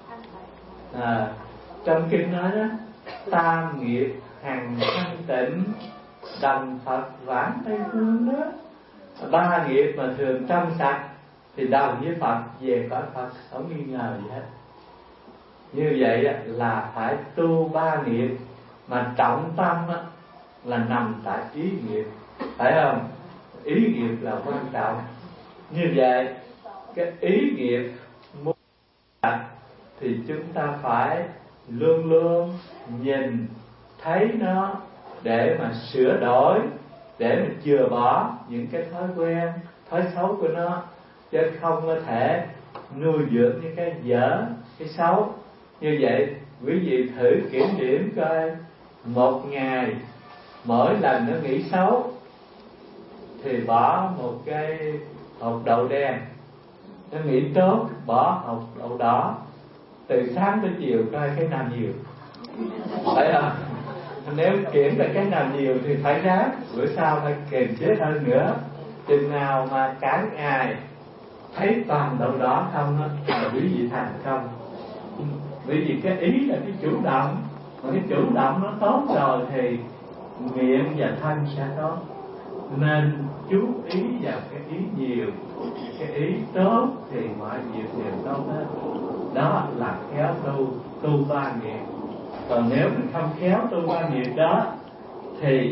À, trong kinh nói đó, tam nghiệp hằng thanh tịnh, đồng Phật vãng Tây Phương đó. Ba nghiệp mà thường trong sạch thì đồng với Phật, về cõi Phật, không nghi ngờ gì hết. Như vậy là phải tu ba nghiệp, mà trọng tâm là nằm tại ý nghiệp, phải không? Ý nghiệp là quan trọng. Như vậy cái ý nghiệp muốn đạt thì chúng ta phải luôn luôn nhìn thấy nó để mà sửa đổi, để mà chừa bỏ những cái thói quen, thói xấu của nó, chứ không có thể nuôi dưỡng những cái dở, cái xấu. Như vậy quý vị thử kiểm điểm coi, một ngày mỗi lần nó nghĩ xấu thì bỏ một cái hột đậu đen, nó nghĩ tốt bỏ hột đậu đỏ, từ sáng tới chiều coi cái nào nhiều, phải không? Nếu kiểm là cái nào nhiều thì phải ráng, bữa sau phải kiềm chế hơn nữa. Chừng nào mà cả ngày thấy toàn đậu đỏ không đó, là quý vị thành công. Bởi vì cái ý là cái chủ động, mà cái chủ động nó tốt rồi thì miệng và thân sẽ tốt. Nên chú ý vào cái ý nhiều, cái ý tốt thì mọi việc đều tốt hết. Đó là khéo tu, tu ba nghiệp. Còn nếu mình không khéo tu ba nghiệp đó thì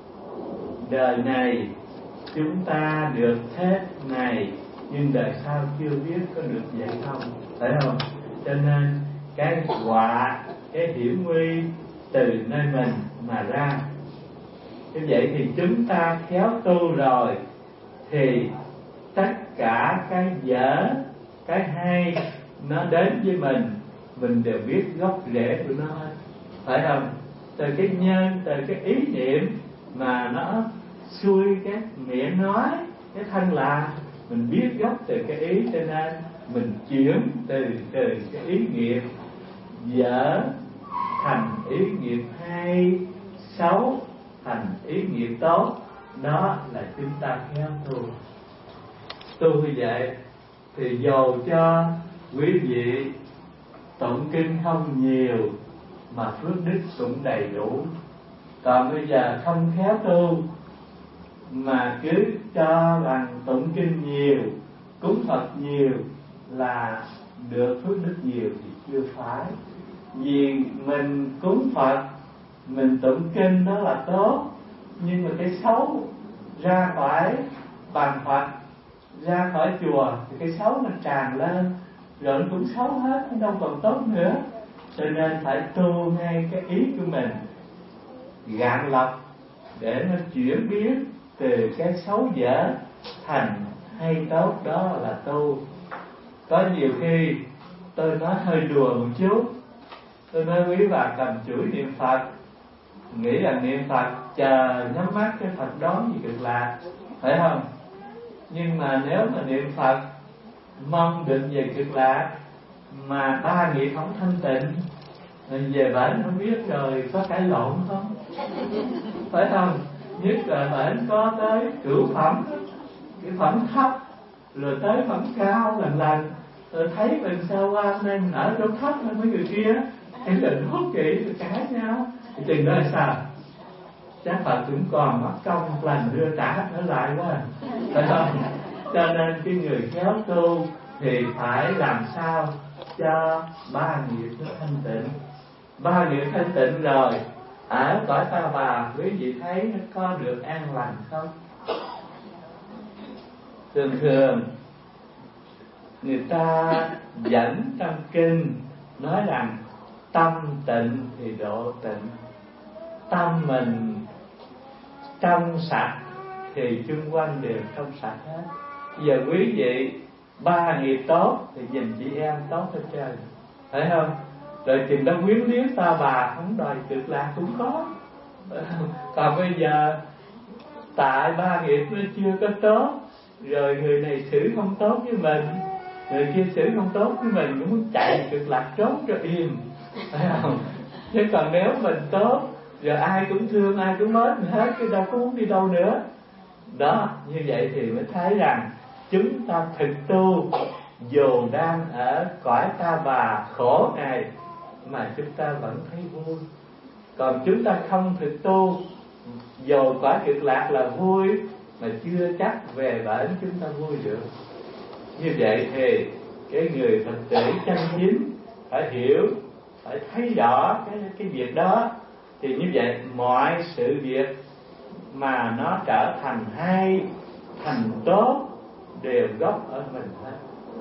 đời này chúng ta được thế này, nhưng đời sau chưa biết có được vậy không, phải không? Cho nên cái họa, cái hiểm nguy từ nơi mình mà ra. Như vậy thì chúng ta khéo tu rồi thì tất cả cái dở, cái hay nó đến với mình, mình đều biết gốc rễ của nó hết, phải không? Từ cái nhân, từ cái ý niệm mà nó xuôi cái miệng nói, cái thân làm, mình biết gốc từ cái ý, cho nên mình chuyển từ từ cái ý nghiệp dở thành ý nghiệp hay, xấu thành ý nghiệp tốt. Đó là chúng ta khéo tu. Tu như vậy thì dầu cho quý vị tụng kinh không nhiều mà phước đức cũng đầy đủ. Còn bây giờ không khéo tu mà cứ cho rằng tụng kinh nhiều, cúng Phật nhiều là được phước đức nhiều thì chưa phải. Vì mình cúng Phật, mình tụng kinh đó là tốt, nhưng mà cái xấu ra khỏi bàn Phật, ra khỏi chùa thì cái xấu nó tràn lên, rồi nó cũng xấu hết, nó đâu còn tốt nữa. Cho nên phải tu ngay cái ý của mình, gạn lọc để nó chuyển biến từ cái xấu dở thành hay tốt. Đó là tu. Có nhiều khi tôi nói hơi đùa một chút, tôi nói quý bà cầm chuỗi niệm Phật, nghĩ là niệm Phật chờ nhắm mắt cái Phật đón gì cực lạc, phải không? Nhưng mà nếu mà niệm Phật mong được về cực lạc mà ba nghiệp không thanh tịnh, rồi về bển không biết rồi có cãi lộn không, phải không? Nhất là bển có tới cửu phẩm, cái phẩm thấp rồi tới phẩm cao lần lần, rồi thấy mình sao qua nên ở chỗ thấp hơn mấy người kia, cái định hốt kỹ rồi cãi nhau, thì chừng đó là sao? Chắc Phật cũng còn mất công một lần đưa trả trở lại quá, phải không? Cho nên cái người khéo tu thì phải làm sao cho ba nghiệp nó thanh tịnh. Ba nghiệp thanh tịnh rồi, ở cõi ta bà quý vị thấy nó có được an lành không? Thường thường người ta dẫn trong kinh nói rằng tâm tịnh thì độ tịnh, tâm mình trong sạch thì chung quanh đều trong sạch hết. Giờ quý vị ba nghiệp tốt thì nhìn chị em tốt hết trơn, phải không? Rồi chừng đó quyến liếc ta bà không đòi cực lạc cũng có. Còn bây giờ tại ba nghiệp nó chưa có tốt, rồi người này xử không tốt với mình, người kia xử không tốt với mình, cũng muốn chạy cực lạc trốn cho yên, phải không? Chứ còn nếu mình tốt, rồi ai cũng thương, ai cũng mến mình hết, cái đâu có muốn đi đâu nữa. Đó, như vậy thì mới thấy rằng chúng ta thực tu dù đang ở cõi ta bà khổ này mà chúng ta vẫn thấy vui. Còn chúng ta không thực tu, dù cõi cực lạc là vui mà chưa chắc về bển chúng ta vui được. Như vậy thì cái người Phật tử chân chính phải hiểu, phải thấy rõ cái, cái việc đó. Thì như vậy mọi sự việc mà nó trở thành hay, thành tốt đều gốc ở mình hết.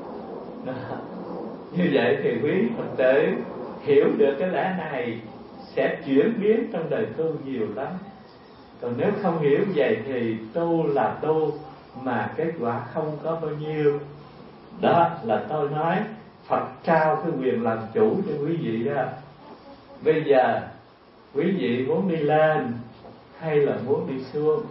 Như vậy thì quý Phật tử hiểu được cái lẽ này sẽ chuyển biến trong đời tu nhiều lắm. Còn nếu không hiểu vậy thì tu là tu mà kết quả không có bao nhiêu. Đó là tôi nói Phật trao cái quyền làm chủ cho quý vị đó. Bây giờ quý vị muốn đi lên hay là muốn đi xuống?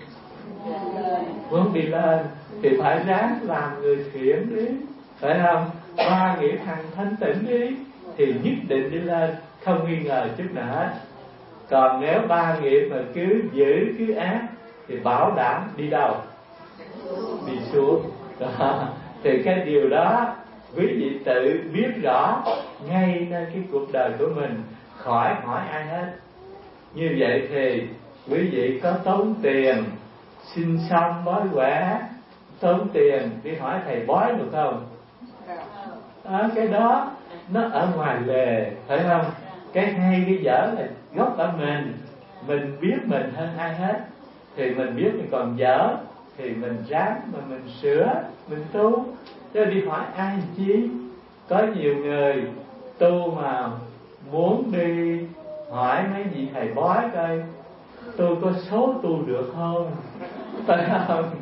Muốn đi lên thì phải ráng làm người thiện đi, phải không? Ba nghĩa hằng thanh tịnh đi thì nhất định đi lên, không nghi ngờ chút nào hết. Còn nếu ba nghiệp mà cứ giữ cứ ác thì bảo đảm đi đâu? Đi xuống. Đó. Thì cái điều đó quý vị tự biết rõ ngay nơi cái cuộc đời của mình, khỏi hỏi ai hết. Như vậy thì quý vị có tốn tiền xin xong bói quẻ, tốn tiền đi hỏi thầy bói được không? Đó, cái đó nó ở ngoài lề, phải không? Cái hay cái dở là gốc ở mình. Mình biết mình hơn ai hết. Thì mình biết mình còn dở thì mình ráng mà mình sửa, mình tu, chứ đi hỏi ai chi. Có nhiều người tu mà muốn đi hỏi mấy vị thầy bói coi tôi có số tu được không, phải không?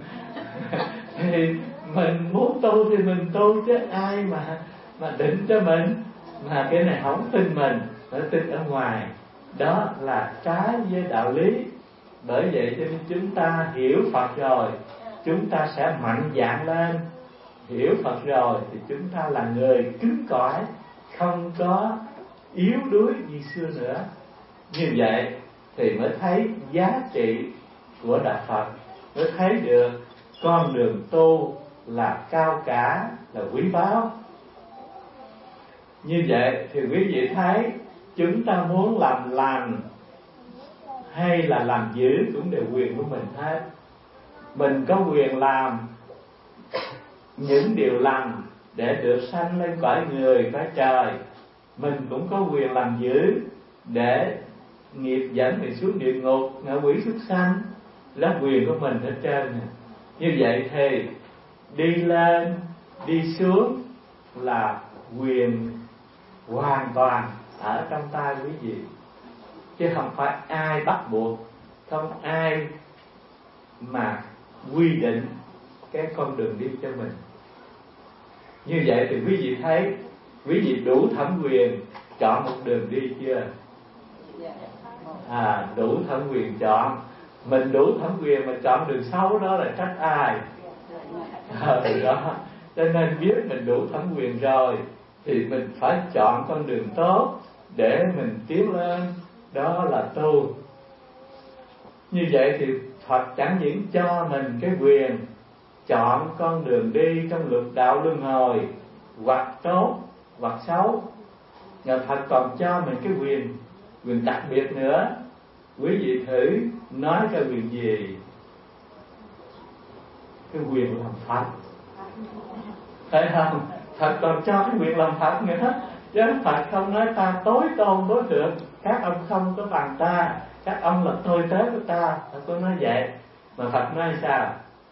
Thì mình muốn tu thì mình tu, chứ ai mà mà định cho mình. Mà cái này không tin mình, phải tin ở ngoài. Đó là trái với đạo lý. Bởi vậy cho nên chúng ta hiểu Phật rồi, chúng ta sẽ mạnh dạn lên. Hiểu Phật rồi thì chúng ta là người cứng cỏi, không có yếu đuối như xưa nữa. Như vậy thì mới thấy giá trị của Đạo Phật, mới thấy được con đường tu là cao cả, là quý báu. Như vậy thì quý vị thấy chúng ta muốn làm lành hay là làm dữ cũng đều quyền của mình hết. Mình có quyền làm những điều lành để được sanh lên cõi người, cõi trời. Mình cũng có quyền làm dữ để nghiệp dẫn mình xuống địa ngục, ngạ quỷ súc sanh, là quyền của mình hết trơn. Như vậy thì đi lên đi xuống là quyền hoàn toàn ở trong tay quý vị, chứ không phải ai bắt buộc, không ai mà quy định cái con đường đi cho mình. Như vậy thì quý vị thấy quý vị đủ thẩm quyền chọn một đường đi chưa? À, đủ thẩm quyền chọn. Mình đủ thẩm quyền mà chọn đường xấu đó là trách ai? ờ, đó. Cho nên biết mình đủ thẩm quyền rồi thì mình phải chọn con đường tốt để mình tiến lên, đó là tu. Như vậy thì Phật chẳng những cho mình cái quyền chọn con đường đi trong lục đạo luân hồi, hoặc tốt hoặc xấu, nhờ Phật còn cho mình cái quyền quyền đặc biệt nữa. Quý vị thử nói cái quyền gì? Cái quyền làm Phật, thấy không? Phật còn cho cái quyền làm Phật nữa. Chứ Phật không nói ta tối tôn tối thượng, các ông không có bằng ta, các ông là tôi tế của ta. Phật có nói vậy. Mà Phật nói sao?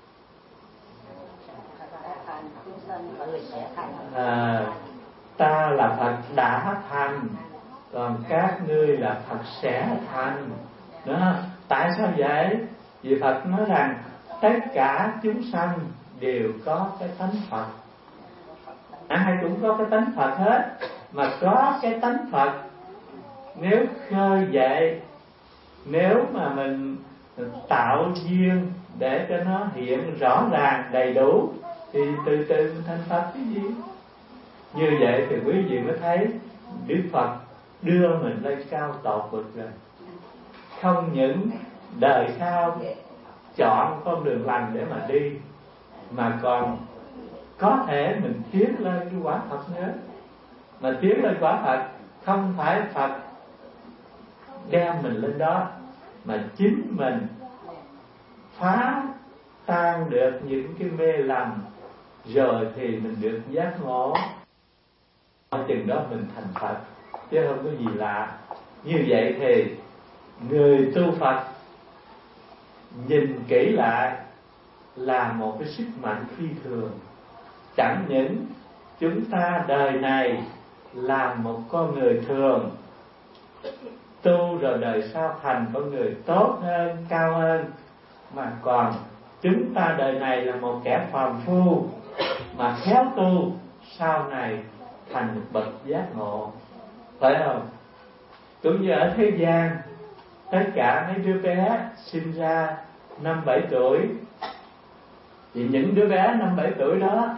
À, ta là Phật đã thành, còn các ngươi là Phật sẽ thành. Đó. Tại sao vậy? Vì Phật nói rằng tất cả chúng sanh đều có cái tánh Phật. Ai cũng có cái tánh Phật hết. Mà có cái tánh Phật, nếu khơi dậy, nếu mà mình tạo duyên để cho nó hiện rõ ràng đầy đủ, thì từ từ mình thành Phật cái gì. Như vậy thì quý vị mới thấy Đức Phật đưa mình lên cao tột vực rồi. Không những đời sau chọn con đường lành để mà đi, mà còn có thể mình tiến lên cái quả Phật nữa. Mà tiến lên quả Phật không phải Phật đem mình lên đó, mà chính mình phá tan được những cái mê lầm, rồi thì mình được giác ngộ. Chừng đó mình thành Phật, chứ không có gì lạ. Như vậy thì người tu Phật nhìn kỹ lại là một cái sức mạnh phi thường. Chẳng những chúng ta đời này là một con người thường, tu rồi đời sau thành con người tốt hơn, cao hơn, mà còn chúng ta đời này là một kẻ phàm phu, mà khéo tu sau này thành một bậc giác ngộ. Phải không? Cũng như ở thế gian, tất cả mấy đứa bé sinh ra năm bảy tuổi, thì những đứa bé năm bảy tuổi đó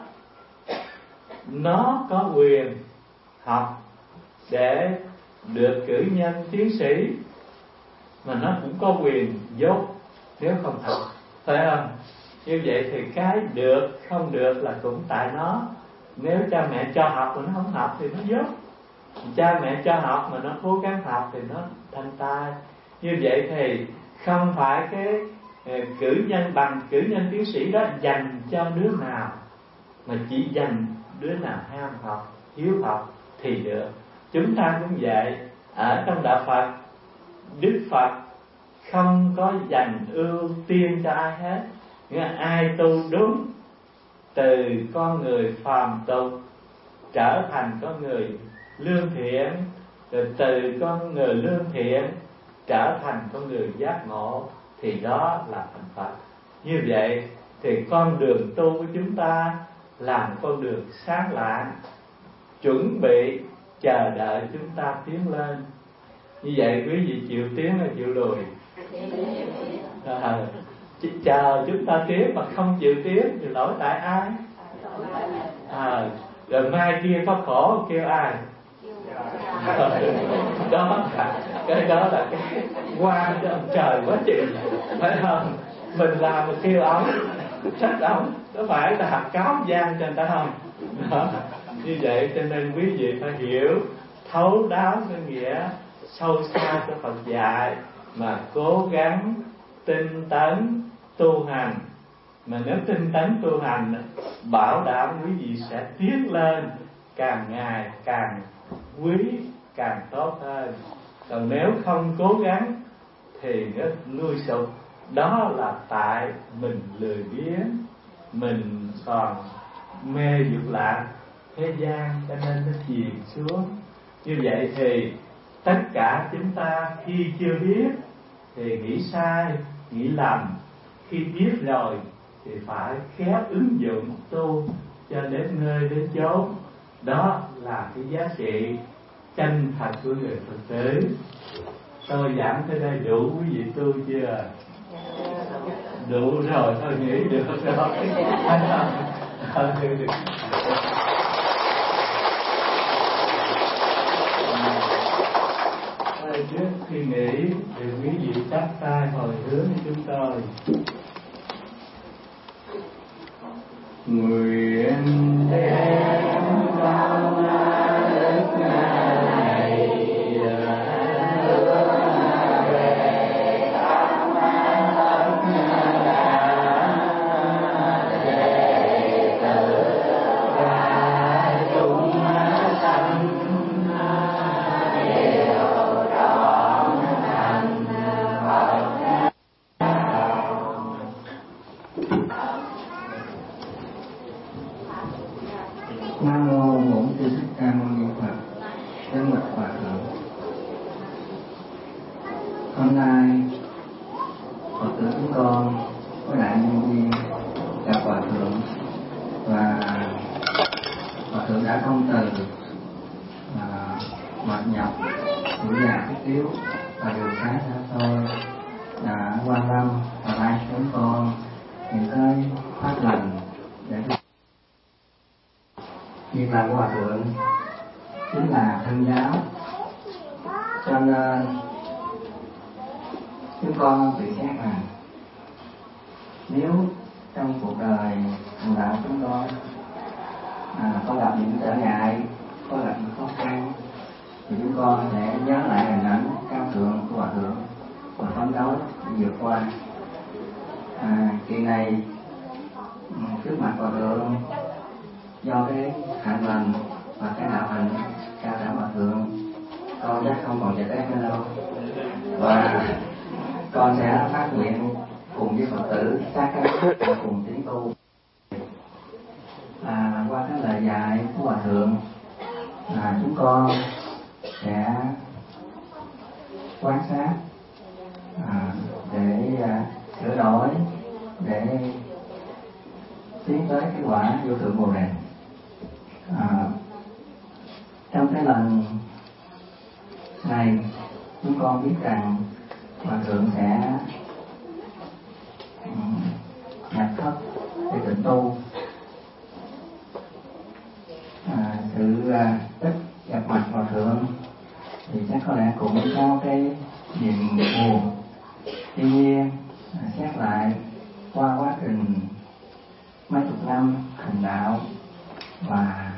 nó có quyền học để được cử nhân tiến sĩ, mà nó cũng có quyền dốt nếu không học. Phải không? Như vậy thì cái được không được là cũng tại nó. Nếu cha mẹ cho học mà nó không học thì nó dốt. Cha mẹ cho học mà nó cố gắng học thì nó thành tài. Như vậy thì không phải cái cử nhân bằng cử nhân tiến sĩ đó dành cho đứa nào, mà chỉ dành đứa nào ham học, hiếu học thì được. Chúng ta cũng vậy. Ở trong đạo Phật, Đức Phật không có dành ưu tiên cho ai hết. Nghĩa là ai tu đúng, từ con người phàm tục trở thành con người lương thiện, rồi từ con người lương thiện trở thành con người giác ngộ, thì đó là thành Phật. Như vậy thì con đường tu của chúng ta là con đường sáng lạng, chuẩn bị chờ đợi chúng ta tiến lên. Như vậy quý vị chịu tiến hay chịu lùi? À, chờ chúng ta tiến mà không chịu tiến thì lỗi tại ai? À, rồi mai kia có khổ kêu ai? Đó, cái đó là cái quan cho ông trời quá chừng, phải không? Mình làm một kêu ống, trách ống, có phải là hạt cáo gian cho người ta không? Đó. Như vậy cho nên quý vị phải hiểu thấu đáo cái nghĩa sâu xa của Phật dạy, mà cố gắng tinh tấn tu hành. Mà nếu tinh tấn tu hành, bảo đảm quý vị sẽ tiến lên càng ngày càng quý, càng tốt hơn. Còn nếu không cố gắng thì nó lui sụp. Đó là tại mình lười biếng, mình còn mê dục lạc thế gian, cho nên nó chìm xuống. Như vậy thì tất cả chúng ta khi chưa biết thì nghĩ sai, nghĩ lầm. Khi biết rồi thì phải khéo ứng dụng tu cho đến nơi đến chốn. Đó là cái giá trị chân thật của người Phật tử. Tôi giảng tới đây đủ quý vị tu chưa? Đủ rồi, thôi nghĩ được rồi. Trước khi nghỉ thì quý vị chắp tay hồi hướng cho chúng tôi. Nguyện đem công đức này về tam tất cả đệ tử và chúng sanh Nam mô Bổn Sư Thích Ca Mâu Ni Phật. Kính bạch Hòa Thượng, hôm nay Phật tử chúng con có đại nhân viên gặp Hòa Thượng và Hòa Thượng đã không từ à, mệt nhọc, tuổi già thiết yếu và đường xá xa xôi đã quan tâm và ban chúng con những cái pháp lành để việc làm của Hòa Thượng chính là thân giáo, cho nên chúng con tự xét rằng nếu trong cuộc đời hành đạo chúng con à, có gặp những trở ngại, có gặp những khó khăn, thì chúng con sẽ nhớ lại hình ảnh cao thượng của Hòa Thượng và phấn đấu để vượt qua. À, kỳ này trước mặt Hòa Thượng, do cái hạnh lành và cái đạo hạnh cao cả Hòa Thượng, con chắc không còn chạy ép nữa đâu, và con sẽ phát nguyện cùng với Phật tử sát cánh và cùng tiến tu. À, qua cái lời dạy của Hòa Thượng, à, chúng con sẽ quan sát à, để à, sửa đổi, để tiến tới cái quả vô thượng bồ đề. À, trong cái lần này chúng con biết rằng Hòa Thượng sẽ um, nhập thất để tịnh tu. À, sự à, ít gặp mặt Hòa Thượng thì chắc có lẽ cũng có cái niềm buồn. Tuy nhiên à, xét lại qua quá trình mấy chục năm hành đạo và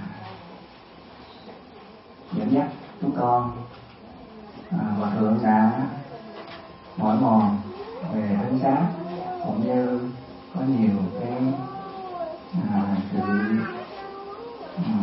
dẫn dắt chúng con, à, Hòa Thượng đã mỏi mòn về thân xác, cũng như có nhiều cái à, sự um,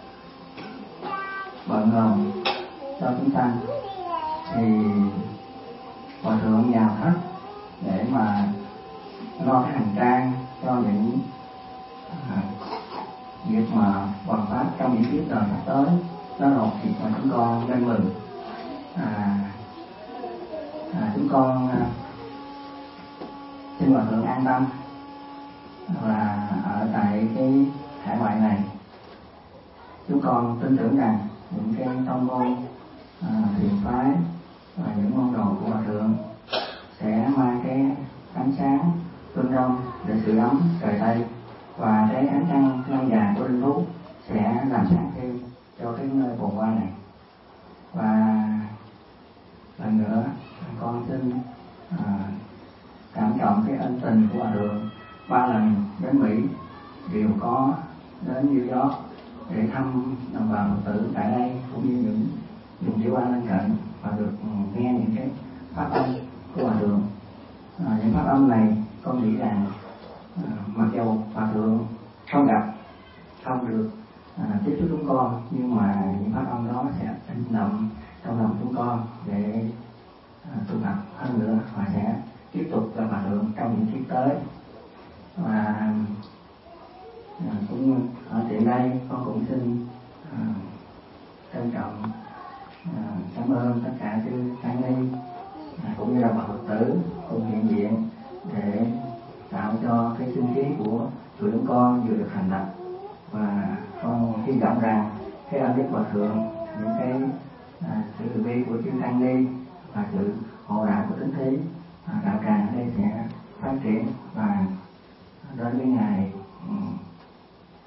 bận rộn cho chúng ta, thì Hòa Thượng nhào hết để mà lo cái hành trang cho những à, việc mà hoàn pháp trong những kiếp đời sắp tới. Đó là một việc mà chúng con nên mừng. À, à, chúng con à, xin Hòa Thượng an tâm và ở tại cái hải ngoại này, chúng con tin tưởng rằng những cái tông môn à, thiền phái và những môn đồ của Hòa Thượng sẽ mang cái ánh sáng phương đông để sưởi ấm trời Tây, và cái ánh trăng năm vàng của linh thú sẽ làm sáng thêm cho cái nơi phồn hoa này. Và lần nữa con xin à, cảm trọng cái ân tình của Hòa Thượng ba lần đến Mỹ đều có đến New York để thăm đồng bào Phật tử tại đây, cũng như những vùng tiểu bang lân cận, và được nghe những cái pháp âm của Hòa Thượng. À, những pháp âm này con nghĩ rằng à, mặc dù Hòa Thượng không gặp, không được à, tiếp xúc chúng con, nhưng mà những pháp âm đó sẽ in đậm trong lòng chúng con để à, tu tập hơn nữa, và sẽ tiếp tục gặp Hòa Thượng trong những kiếp tới. Và à, cũng ở tiện đây con cũng xin à, trân trọng à, cảm ơn tất cả chư tăng ni à, cũng như là bà Phật tử cùng hiện diện để tạo cho cái sinh khí của tụi chúng con vừa được thành lập. Và con hy vọng rằng cái ân đức Hòa Thượng, những cái à, sự từ bi của chư tăng ni và sự hộ đạo của Tính Thí, à, đạo tràng ở đây sẽ phát triển và đến cái ngày um,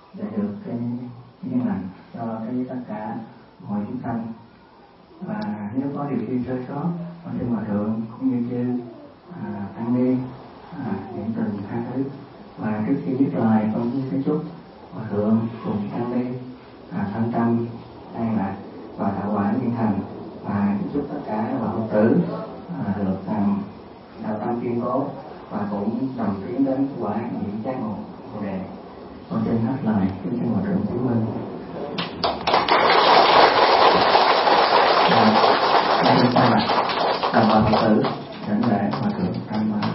để được cái duyên lành cho cái tất cả mọi chúng sanh. Và nếu có điều gì sơ sót ở trên hòa thượng cũng như chư à, tăng ni à, hiện tình tha thứ. Và trước khi dứt lời con xin kính chúc hòa thượng cùng tăng ni à, thân tâm an lạc và đạo quả viên thành, và chúc tất cả bà Phật tử à, được làm đạo tâm kiên cố và cũng đồng tiến đến quả nhiệm giác ngộ Bồ đề. Con xin hết lời kính xin hòa thượng chứng minh. Và xin thay mặt đồng bào Phật tử dẫn lễ hòa thượng Tam Bảo.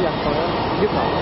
chặt thôi á, nhức đầu.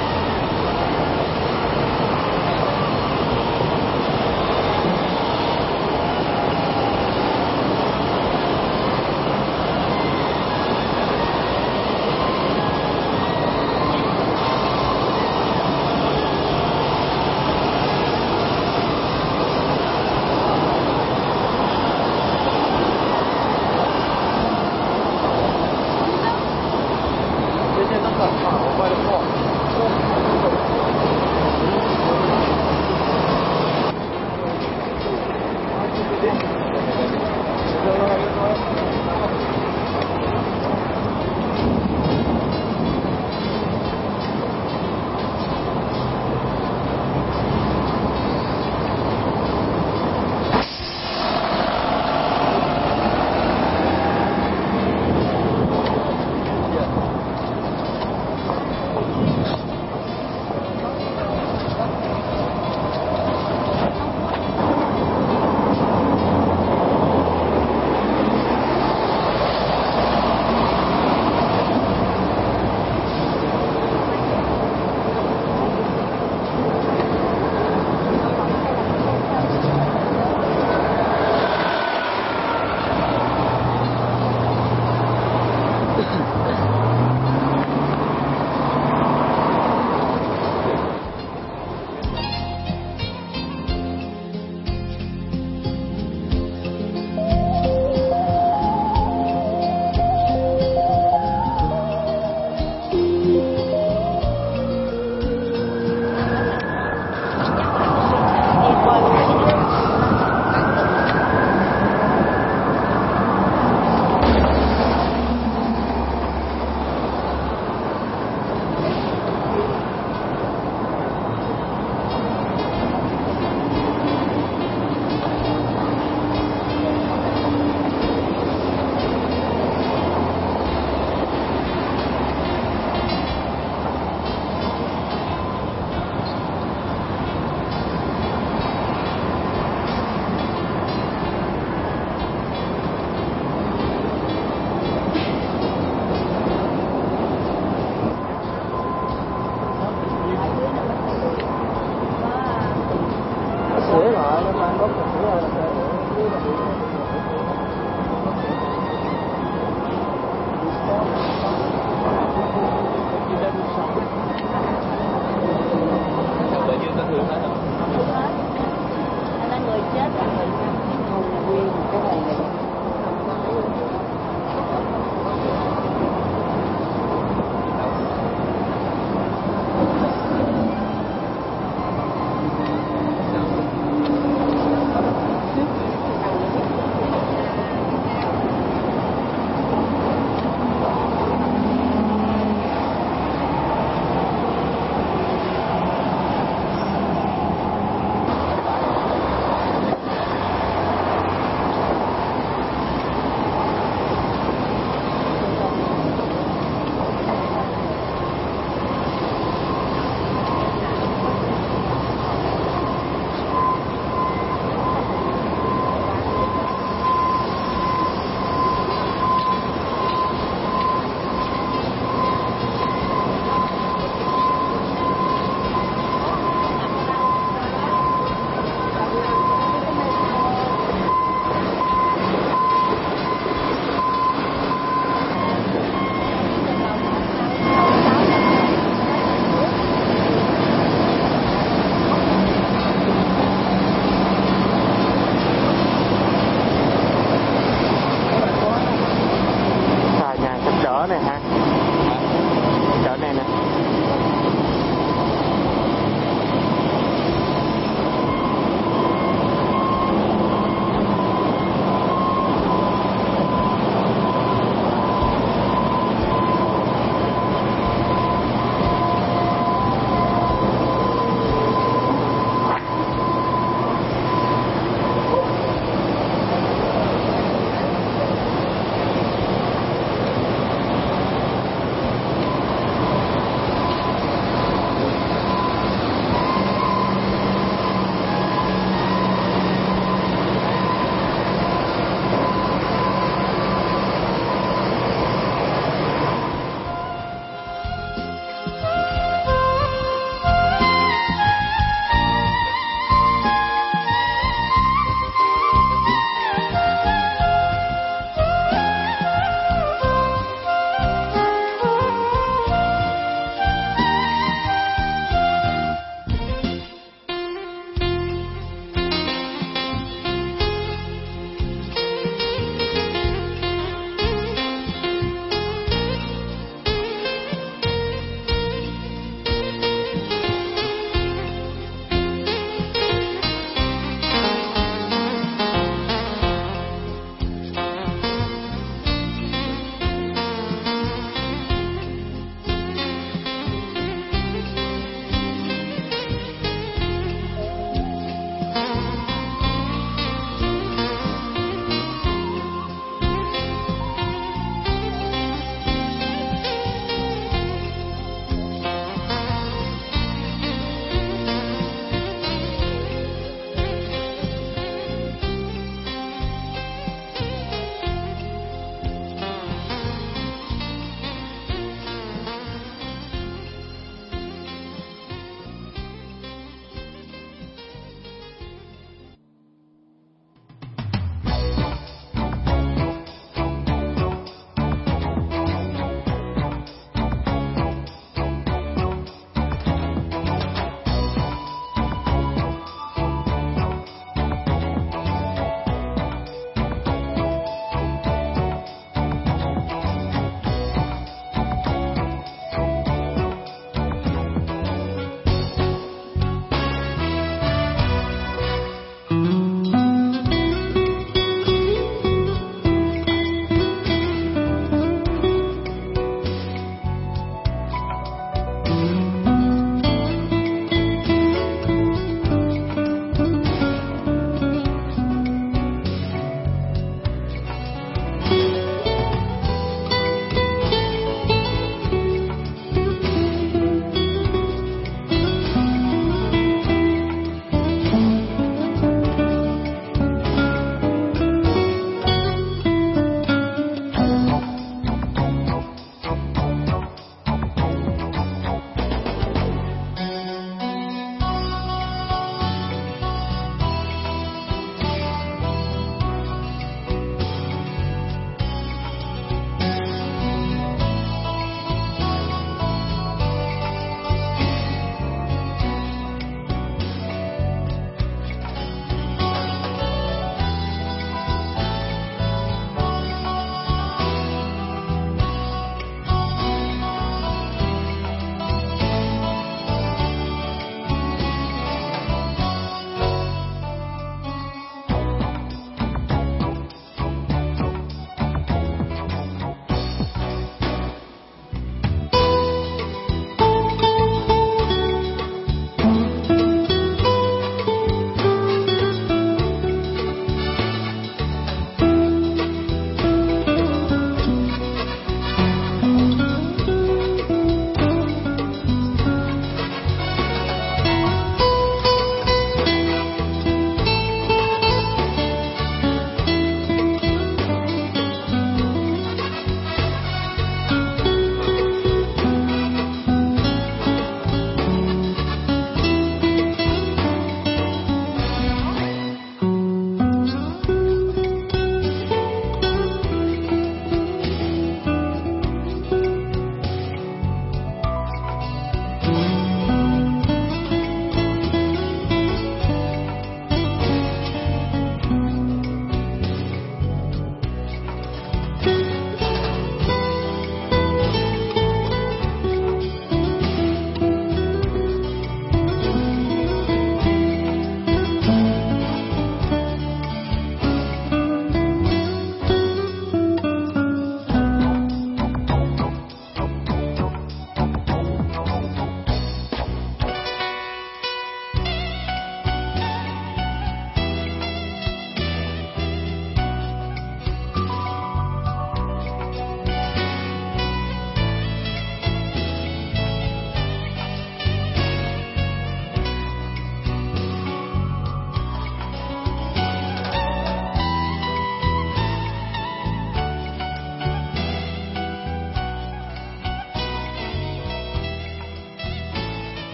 Thank you.